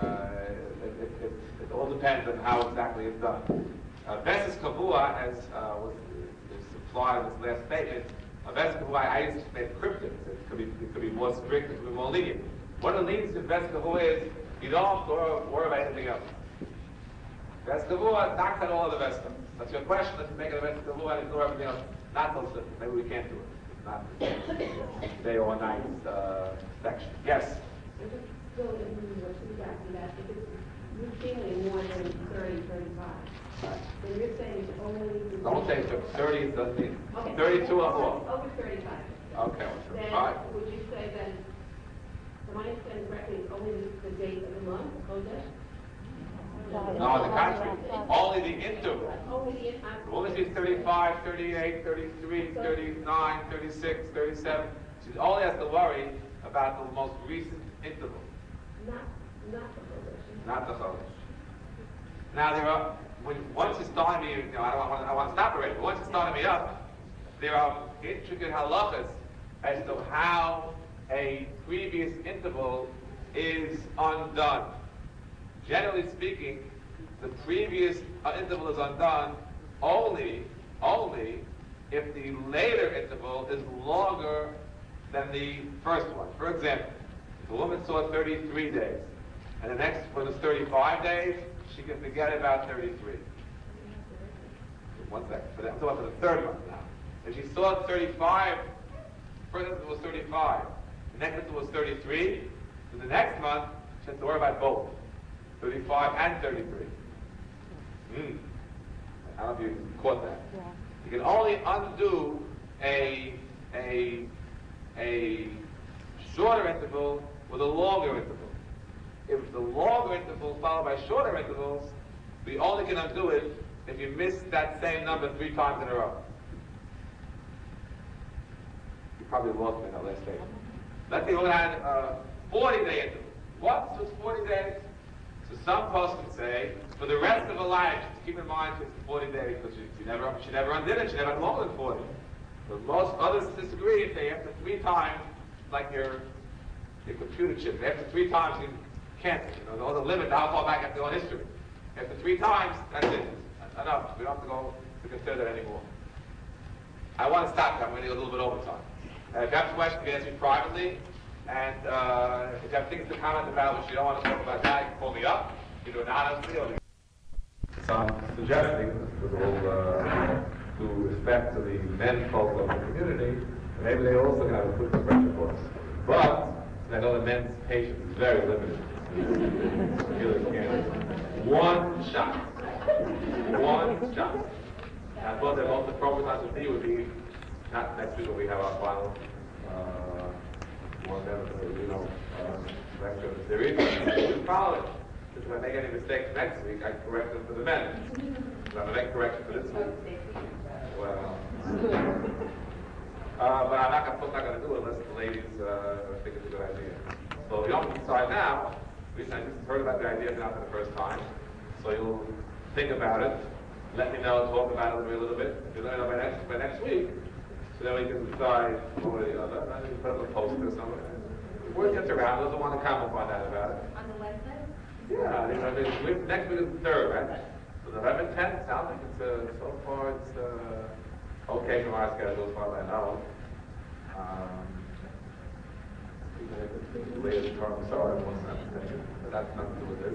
It all depends on how exactly it's done. Besed Kavua, as was implied in this last statement, a Besed Kavua, I used to make cryptic. It could be more strict, it could be more lenient. One of the leniencies in Besed Kavua is you don't have to worry about anything else. Besed Kavua knocks out all of the best stuff. That's your question. Let's make it a Besed Kavua and ignore everything else. Not so simple. Maybe we can't do it. It's not day or night section. Yes? So if you were to be asking that, if it's routinely more than 30, 35, then you're saying it's only... Don't say 30 doesn't mean Okay. 32 or more. Over 35. Okay. Then All right. would you say then, am I understanding correctly, it's only the date of the month, Chodesh? No, on the contrary. Only the interval. Only the The woman sees 35, 38, 33, 39, 36, 37. She only has to worry about the most recent interval, not the Chodesh. not the chodesh. Now there are, once you start me, I want to stop already, but once you started me up, there are intricate halachas as to how a previous interval is undone. Generally speaking, the previous interval is undone only if the later interval is longer than the first one. For example, if a woman saw 33 days, and the next one is 35 days, she can forget about 33. One second. I'm talking about for the third month now. If she saw 35, first interval was 35, the next interval was 33, then the next month she has to worry about both. 35 and 33. I don't know if you caught that. Yeah. You can only undo a shorter interval with a longer interval. If the longer interval followed by shorter intervals, we only can undo it if you miss that same number 3 times in a row. You probably lost me in that last statement. Let's say we had a 40-day interval. What was 40 days? So some posts can say, for the rest of her life, just keep in mind it's 40 days because she never undid it, she never had longer than 40. But most others disagree and say after 3 times, like your computer chip, after 3 times you can't, all the limit to how far back you have to go in history. After 3 times, that's it. Enough. We don't have to go to consider that anymore. I want to stop here. I'm going to go a little bit over time. If you have a question, you can ask me privately. And if you have things to comment about which you don't want to talk about now, you can call me up. You do it anonymously or... So I'm suggesting, with all due respect to the men folk of the community, maybe they also can have a quick refresher course. But I know the men's patience is very limited. Really can't. One shot. One shot. I thought that most appropriate time to me would be not next week when we have our final lecture of the series. Just follow it. If I make any mistakes next week, I correct them for the men. If I make correction for this week, well, but I'm not going to do it unless the ladies think it's a good idea. So if you don't decide now, we just heard about the idea now for the first time. So you'll think about it, let me know, talk about it a little bit. If you let me know by next week, so then we can decide one way or the other. I can put up a poster somewhere. The word gets around, doesn't want to comment on that about it. On the website? Yeah, next week is the 3rd, right? So November 10th sounds like it's, so far it's okay from our schedule as far as I know. The latest term, sorry, but that's nothing to do with this.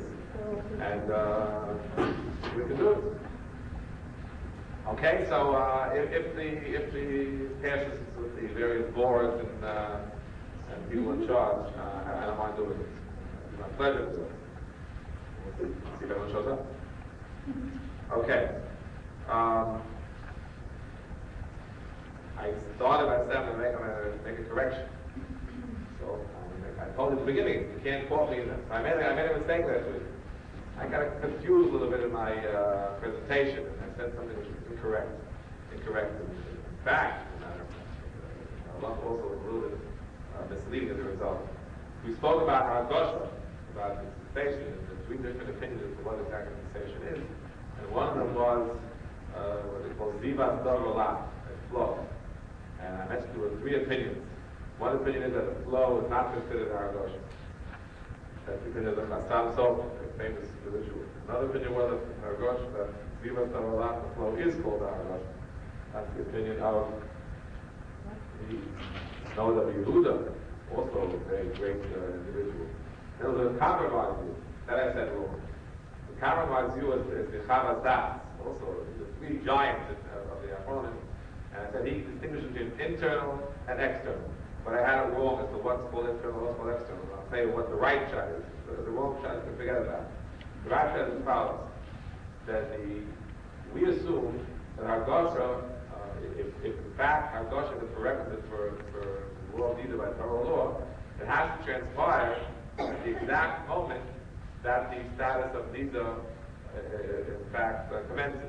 And we can do it. Okay, so if the passes with the various boards and people in charge, I don't mind doing it. It's my pleasure to do it. We'll see if everyone shows up. Okay. I started by saying I'm going to make a correction. So I told you at the beginning, you can't quote me. I made a mistake last week. I got confused a little bit in my presentation, and I said something which was incorrect. In fact, also a little bit misleading as a result. We spoke about Hargosha, about the cessation, and the three different opinions as to what exactly cessation is. And one of them was what they call Zivas Dogolah, a flow. And I mentioned there were three opinions. One opinion is that a flow is not considered Hargosha. That's the opinion of Chassam Sofer, a famous individual. Another opinion was that Hargosha, that Zivas Dogolah, the flow is called Hargosha. That's the opinion of the Noah of Yehuda, also a very great individual. There was a compromise view. That I said wrong. The compromise view is the Chavas Das, also the three giants of the Achronim. And I said he distinguishes between internal and external. But I had it wrong as to what's called internal, what's called external. And I'll tell you what the right shot is. The wrong shot, you can forget about it. The right shot is as follows. That we assume that Hargosha, if in fact Hargosha is a prerequisite for the law of Nida by Torah law, it has to transpire at the exact moment that the status of Nida in fact commences.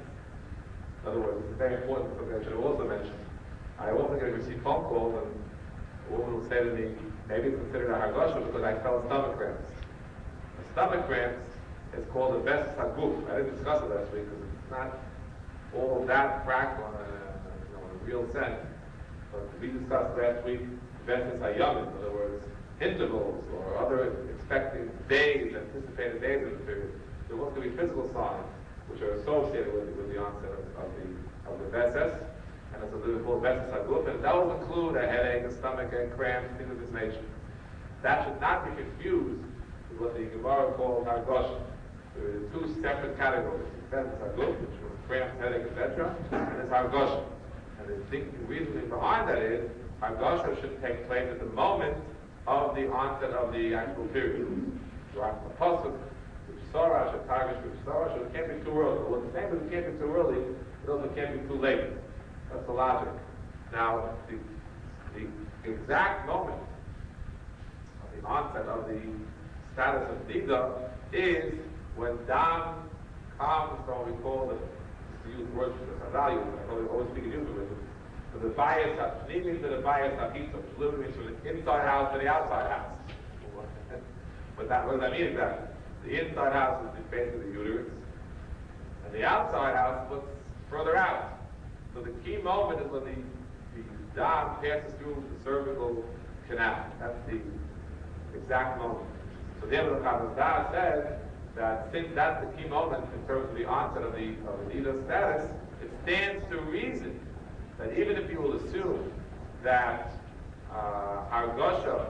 In other words, it's very important, something I should have also mentioned. I often get receive phone calls and a woman will say to me, maybe it's considered a Hargosha because I felt stomach cramps. The stomach cramps is called a Ves Haguf. I didn't discuss it last week because it's not all that practical in a real sense. But we discussed last week Ves Hayamim, in other words, intervals or other expecting days, anticipated days of the period. There was going to be physical signs which are associated with the onset of the Veses, and it's a little called Veses Haguf, and that will include a headache, a stomach ache, cramps, things of this nature. That should not be confused with what the Gemara calls Hargosha. There are two separate categories: Veses Haguf, which is cramps, headache, etc., and there's Hargosha. And the reasoning behind that is Hargosha should take place at the moment of the onset of the actual period. Right? The pasuk, Sarash, a target which Sarash, it can't be too early. Well, the same as it can't be too early, it also can't be too late. That's the logic. Now, the exact moment of the onset of the status of Nida is when Dam comes from what we call to use words for value, I always speak in euphemism, to the bias of Pnimi to the bias of Hitza, which literally means from the inside house to the outside house. What does that mean exactly? The inside house is basically the uterus, and the outside house looks further out. So the key moment is when the dam passes through the cervical canal. That's the exact moment. So the Rebbe Chavaz says that since that's the key moment in terms of the onset of the Nida status, it stands to reason that even if you will assume that Hargosha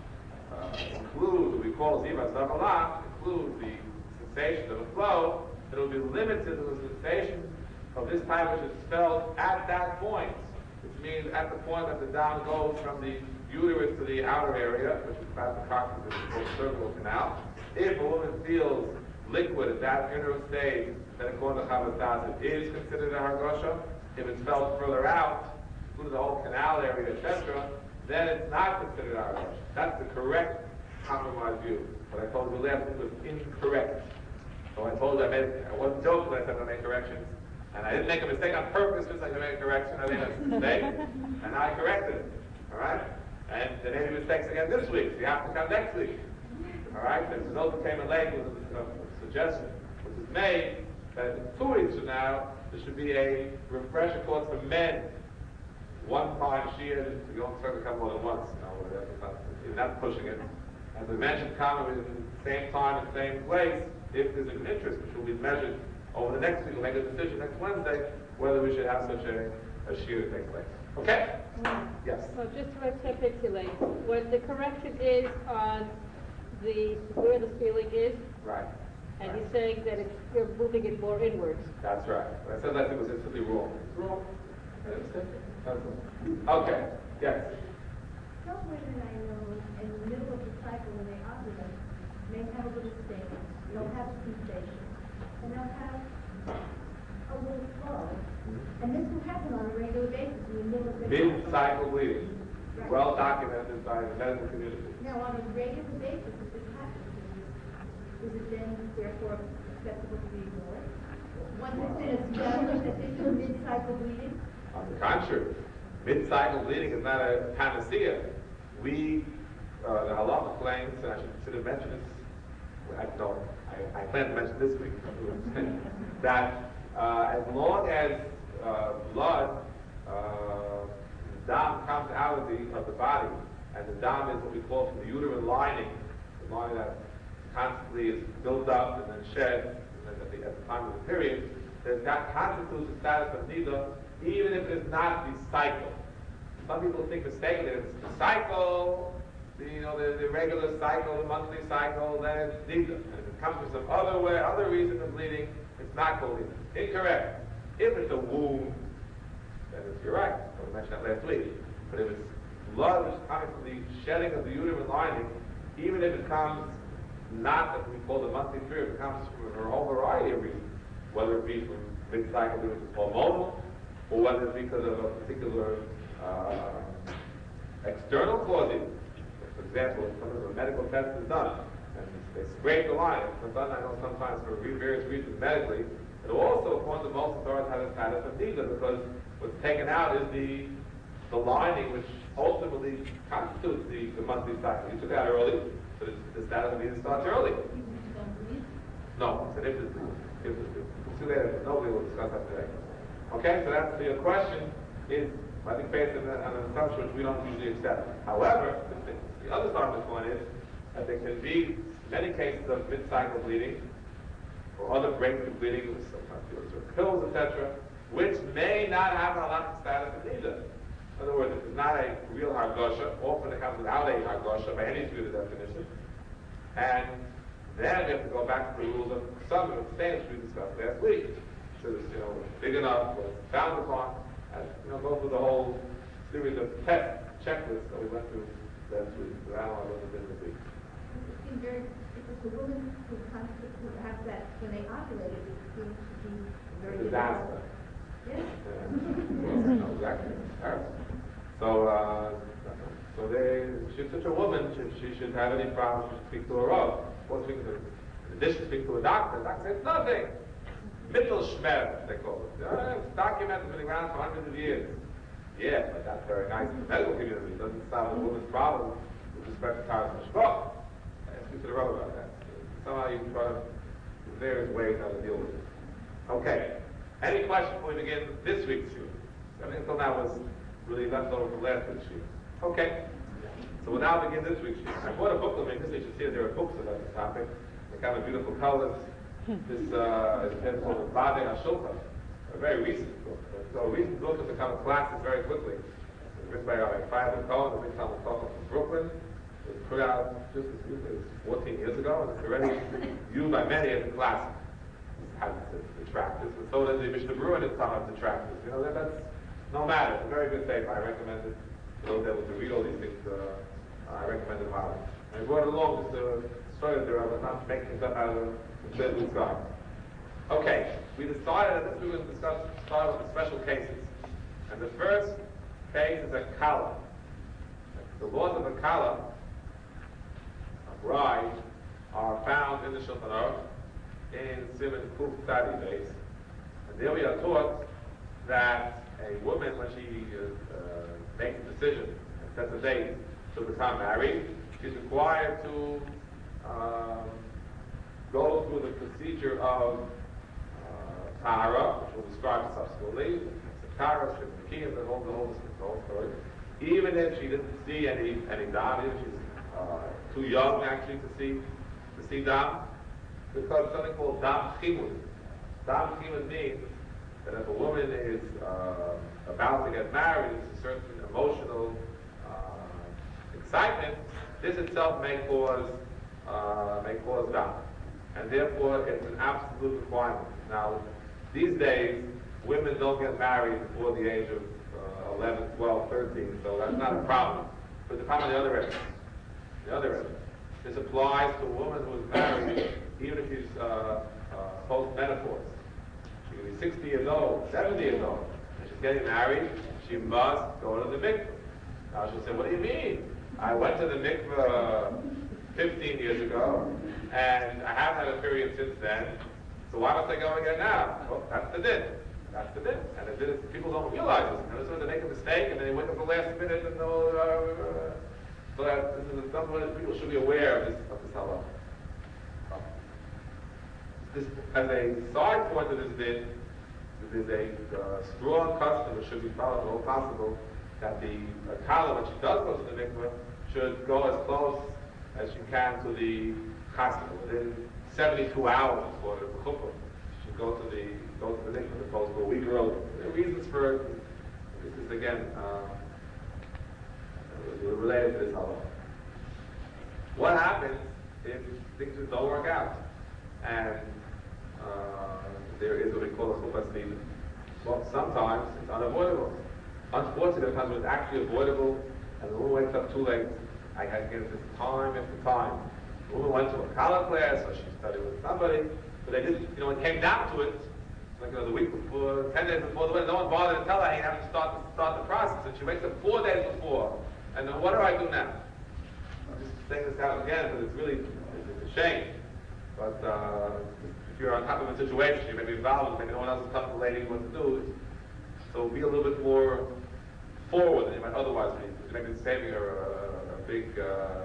includes what we call Zivas Dogolah, includes the sensation of a flow, it will be limited to the sensation of this type which is felt at that point, which means at the point that the dam goes from the uterus to the outer area, which is about the coxis of the cervical canal. If a woman feels liquid at that inner stage, then according to Chavaz Das, it is considered a Hargosha. If it's felt further out, including the whole canal area, etc., then it's not considered a Hargosha. That's the correct compromise view. What I told you last week was incorrect. So I told you I wasn't joking when I said I made corrections. And I didn't make a mistake on purpose just like I made a correction. I made a mistake, and I corrected it. All right? And there may be mistakes again this week, so you have to come next week. All right? There's an overpayment late with a suggestion which is made that in 2 weeks from now, there should be a refresher course for men. One time Shia, you don't certainly come more than once. You're not pushing it. As we mentioned, coming in the same time and same place, if there's an interest, which will be measured over the next week. We'll make a decision next Wednesday whether we should have such a Shia take place. Okay? Yes. So just to recapitulate, what the correction is on where the ceiling is, Right. and he's saying that you're moving it more inwards. That's right. What I said last week was instantly wrong. It's wrong. Okay. Yes. Some women I know in the middle of the cycle when they ovulate may have a little sting, they'll have a sensation, and they'll have a little flow. And this will happen on a regular basis in the middle of the Mid-cycle bleeding. Right. Well documented by the medical community. Now, on a regular basis, if this happens, is it then therefore acceptable to be ignored? Once it's been established that this is mid-cycle bleeding? On the contrary, mid-cycle bleeding is not a panacea. We the halacha claims, and I should consider mention this, I plan to mention this week, that as long as blood, dam comes out of the body, and the dam is what we call from the uterine lining, the lining that constantly is built up and then shed, and then at the time of the period, that constitutes the status of nida, even if it's not the cycle. Some people think mistakenly that it's the cycle, the regular cycle, the monthly cycle, then it's nida. And if it comes from some other reason of bleeding, it's not called nida. Incorrect. If it's a wound, then you're right. I mentioned that last week. But if it's blood which is coming from the shedding of the uterine lining, even if it comes not that we call the monthly period, it comes from a whole variety of reasons, whether it be from mid-cycle which is hormonal, or whether it's because of a particular external causes. For example, if some of the medical test is done, and they scrape the line, it's done, I know sometimes for various reasons medically, it also, according to most authorities, has a status of nida, because what's taken out is the lining which ultimately constitutes the monthly cycle. You took it out early, so the status of nida starts early. No, it's an if too late, nobody will discuss that today. Okay, so that's your question is, I think, based on an assumption which we don't usually accept. However, the other side of the coin is that there can be many cases of mid-cycle bleeding or other breakthrough bleeding, sometimes with pills, etc., which may not have a halachic status of nida. In other words, if it's not a real hargosha, often it comes without a hargosha by any degree of definition, and then we have to go back to the rules of some of the things we discussed last week. So it's, big enough, or found upon, and go through the whole series of test checklists that we went through last week. So I don't know what this week. It seems very, if it's a woman who has that when they ovulate, it seems to be very disaster. Yes. Yeah. Exactly. So she's such a woman, she should have any problems, she should speak to her rav. In addition to speak to a doctor, the doctor says nothing. Mittelschmerz, they call it. It's documented, been around for hundreds of years. Yeah, but that's very nice in the medical community. It doesn't solve a woman's problem with respect to Taras Mishpach. I speak to the rav about that. Somehow you try to, various ways how to deal with it. Okay. Any questions before we begin this week's shoot? Everything until now was really left over from last week's shoot. Okay. So we'll now begin this week's shoot. I bought a book with me, because you should see that there are books about this topic. They kind of beautiful colors. This is called Bade HaShulchan, a very recent book. So recent books have become classics very quickly. It's written by Rabbi Feivel Cohen, the big Talmud Chacham from Brooklyn. It was put out just as recently as 14 years ago, and it's already viewed by many as a classic. It has its detractors, and so does the Mishnah Berurah and its some of detractors. That's no matter. It's a very good paper. I recommend it to those able to read all these things. I recommend it highly. And I brought it along just to show you that I was not making things up out of the blue sky. Okay, we decided that this we would start with the special cases. And the first case is a kala. The laws of a kala, a bride, are found in the Shulchan Aruch in Siman Kuf Tzadi base. And there we are taught that a woman, when she makes a decision and sets a date to become married, she's required to go through the procedure of Tahara, which we'll describe subsequently. Tahara, Shemekiyah, the whole story. Even if she didn't see any dam, even if she's too young actually to see dam, because something called dam chimun. Dam chimun means that if a woman is about to get married, there's a certain emotional excitement. This itself may cause dam, and therefore it's an absolute requirement. Now, these days, women don't get married before the age of 11, 12, 13, so that's not a problem. But the problem on the other end. This applies to a woman who is married, even if she's post-menopause. She can be 60 years old, 70 years old, and she's getting married, she must go to the mikveh. Now she'll say, what do you mean? I went to the mikveh 15 years ago, and I haven't had a period since then, so why must I go again now? Well, that's the din. That's the din. And the din is, people don't realize this. And so they make a mistake, and then they wake up the last minute, and they'll So that this is something that people should be aware of this halacha. This, as a side point to this din, there's a strong custom that should be followed if possible, that the kala, when she does go to the mikveh, should go as close as she can to the chasna. Within 72 hours before the chuppah, she should go to the mikveh as opposed to a week early. There are reasons for this is again related to this halacha. What happens if things just don't work out and there is what we call a chuppah sneezing? Well, sometimes it's unavoidable. Unfortunately, there are times when it's actually avoidable, and the woman wakes up too late. I had to get this time after time. The woman went to a college class, or she studied with somebody, but they didn't, when it came down to it, like the week before, 10 days before the wedding, no one bothered to tell her, you have to start the process. And she wakes up 4 days before, and then what do I do now? I'm just saying this out again, because it's really, it's a shame. But if you're on top of a situation, you may be involved, maybe no one else is telling the lady what to do. So be a little bit more forward than you might otherwise be. You may be saving her a big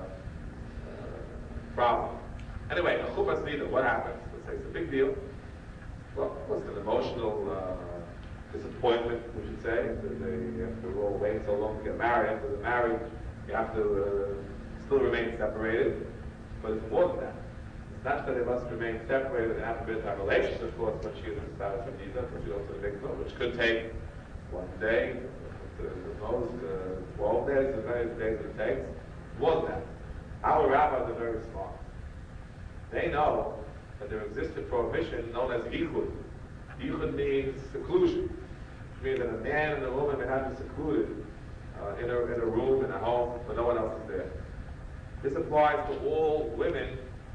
problem. Anyway, a chuppah sneeder, what happens? Let's say it's a big deal. Well, what's an emotional disappointment, we should say? They have to all wait so long to get married. After they're married, you have to still remain separated. But it's more than that. It's not that they must remain separated and have a bit of a relationship, of course, when she is in the status of Nida, because she goes to the mikvah, which could take 1 day, the most 12 days, the various days it takes. More than that. Our rabbis are very smart. They know that there exists a prohibition known as yichud. Yichud means seclusion, which means that a man and a woman may have to be secluded in a room, in a home, where no one else is there. This applies to all women,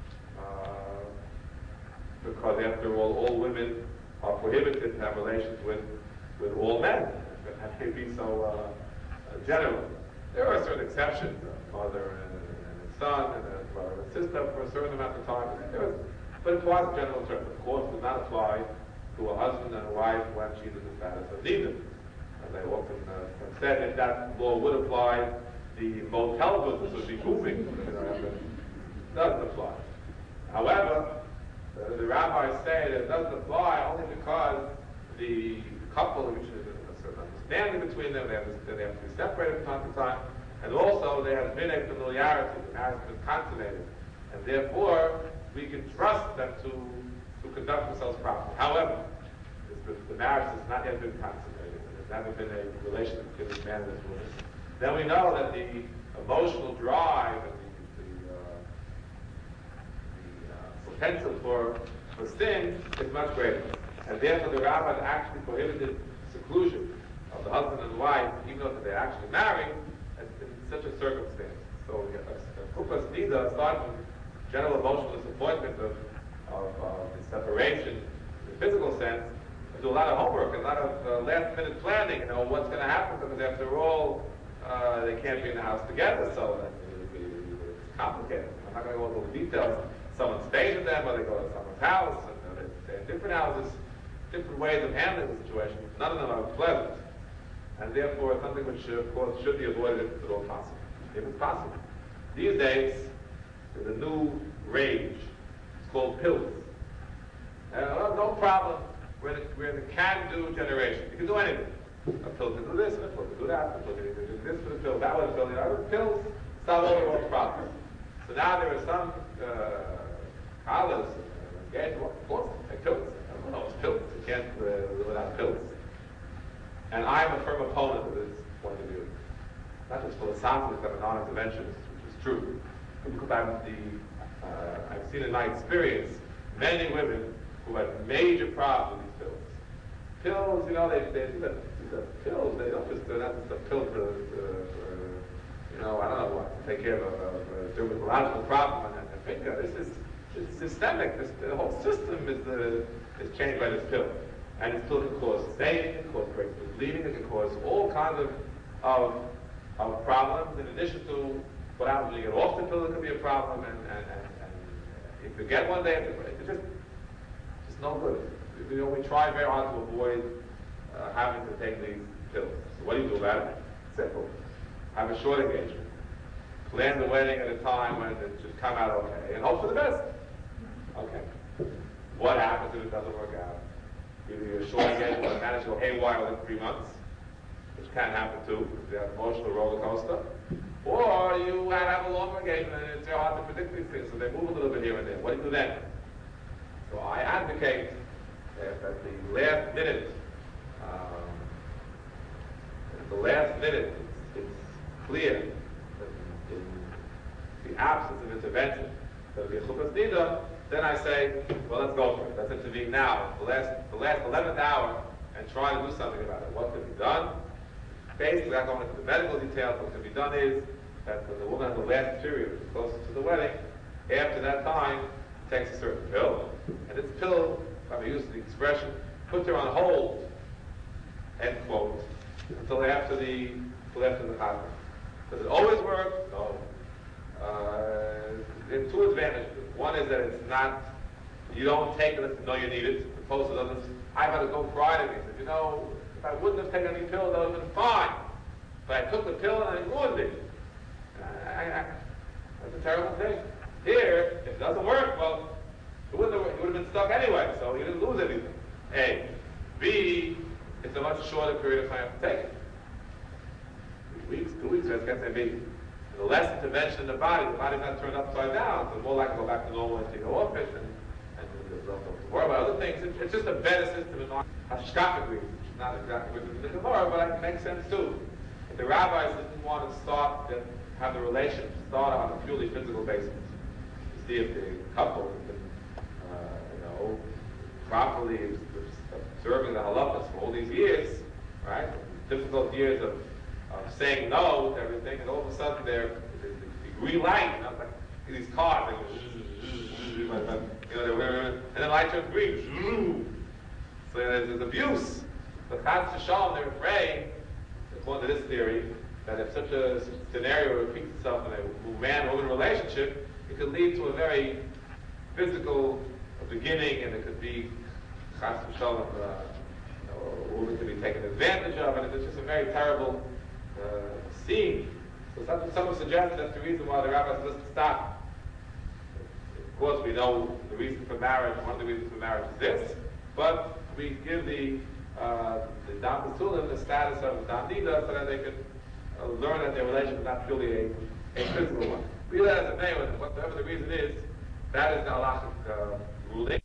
because after all women are prohibited to have relations with all men. That may be so general. There are certain exceptions, a mother and a son, and a brother and sister for a certain amount of time. But it applies in general terms. Of course, it does not apply to a husband and a wife when she's in the status of neither. As I often have said, if that law would apply, the motel business would be booming. It doesn't apply. However, the rabbis say that it doesn't apply only because the couple, which is a certain understanding between them, they have to be separated from time to time, and also there has been a familiarity, the marriage has been consummated, and therefore we can trust them to conduct themselves properly. However, the marriage has not yet been consummated, and there's never been a relationship between this man and this woman. Then we know that the emotional drive and the potential for sin is much greater. And therefore the rabbis actually prohibited seclusion of the husband and wife, even though they're actually married, in such a circumstance. So a chuppah sneeder, aside from general emotional disappointment of the separation in the physical sense, do a lot of homework and a lot of last-minute planning. What's going to happen, because after all, they can't be in the house together, so it's complicated. I'm not going to go into the details. Someone stays with them, or they go to someone's house, and they stay in different houses, different ways of handling the situation. None of them are pleasant. And therefore, it's something which, of course, should be avoided if at all possible. If it's possible. These days, there's a new rage. It's called pills. No problem. We're in the can-do generation. You can do anything. A pill can do this, and a pill can do that, a pill can do this with a pill, that with a pill. Pills solve all the world's problems. So now there are some college, of course, take pills. I don't know, it's pills. You can't live without pills. And I'm a firm opponent of this point of view. Not just philosophically, I'm a non-interventionist, which is true. Because I've seen in my experience many women who had major problems with these pills. Pills, these are pills. They don't just, they're not just a pill for I don't know what, to take care of a dermatological problem on the finger. It's systemic. The whole system is changed by this pill. And this pill can cause staining, it can cause breakthrough bleeding, it can cause all kinds of problems. In addition to what happens when you get off the pill, it can be a problem. And if you get one day, it's just no good. We try very hard to avoid having to take these pills. So what do you do about it? Simple. Have a short engagement. plan the wedding at a time when it should come out okay, and hope for the best. Okay. What happens if it doesn't work out? Either you're short engagement or manage to go haywire within 3 months, which can happen too, if you have an emotional roller coaster. Or you have a longer engagement and it's very hard to predict these things, so they move a little bit here and there. What do you do then? So I advocate that at the last minute, it's clear that in the absence of intervention, there'll be a chuppah nida. Then I say, well, let's go for it. Let's intervene now, the last 11th hour, and try to do something about it. What can be done? Basically, without going into the medical details, what can be done is that when the woman has the last period closest to the wedding, after that time, takes a certain pill, and this pill, if I may use the expression, puts her on hold, end quote, until after the chakra. Does it always work? No. There are two advantages. One is that it's not, you don't take it unless you know you need it. Opposed to others, I've had to go cry to me. Said, you know, if I wouldn't have taken any pill, that would have been fine. But I took the pill and I ruined it. That's a terrible thing. Here, if it doesn't work, well, you would have been stuck anyway, so you didn't lose anything. A. B, it's a much shorter period of time to take it. 3 weeks, 2 weeks, that's going to be. The less intervention in the body's not turned upside down, so the more likely to go back to normal and to go off it, and don't worry about other things. It's just a better system in hashkafa agrees, which is not exactly written in the Gemara, but it makes sense too. But the rabbis didn't want to have the relation start on a purely physical basis. To see if the couple has been, properly observing the halachas for all these years, right? Difficult years of saying no to everything, and all of a sudden the green light, like these cars, and then light turns green. So there's abuse. But Chas v'Shalom, they're afraid, according to this theory, that if such a scenario repeats itself in a man-woman relationship, it could lead to a very physical beginning, and it could be Chas v'Shalom, a woman could be taken advantage of, and it's just a very terrible scene. So someone suggests that's the reason why the rabbis list stop. Of course, we know the reason for marriage. One of the reasons for marriage is this, but we give the Dam B'Tulim the status of Dam Nida so that they can learn that their relationship is not purely a physical one. Be that as it may, whatever the reason is, that is the halachic ruling.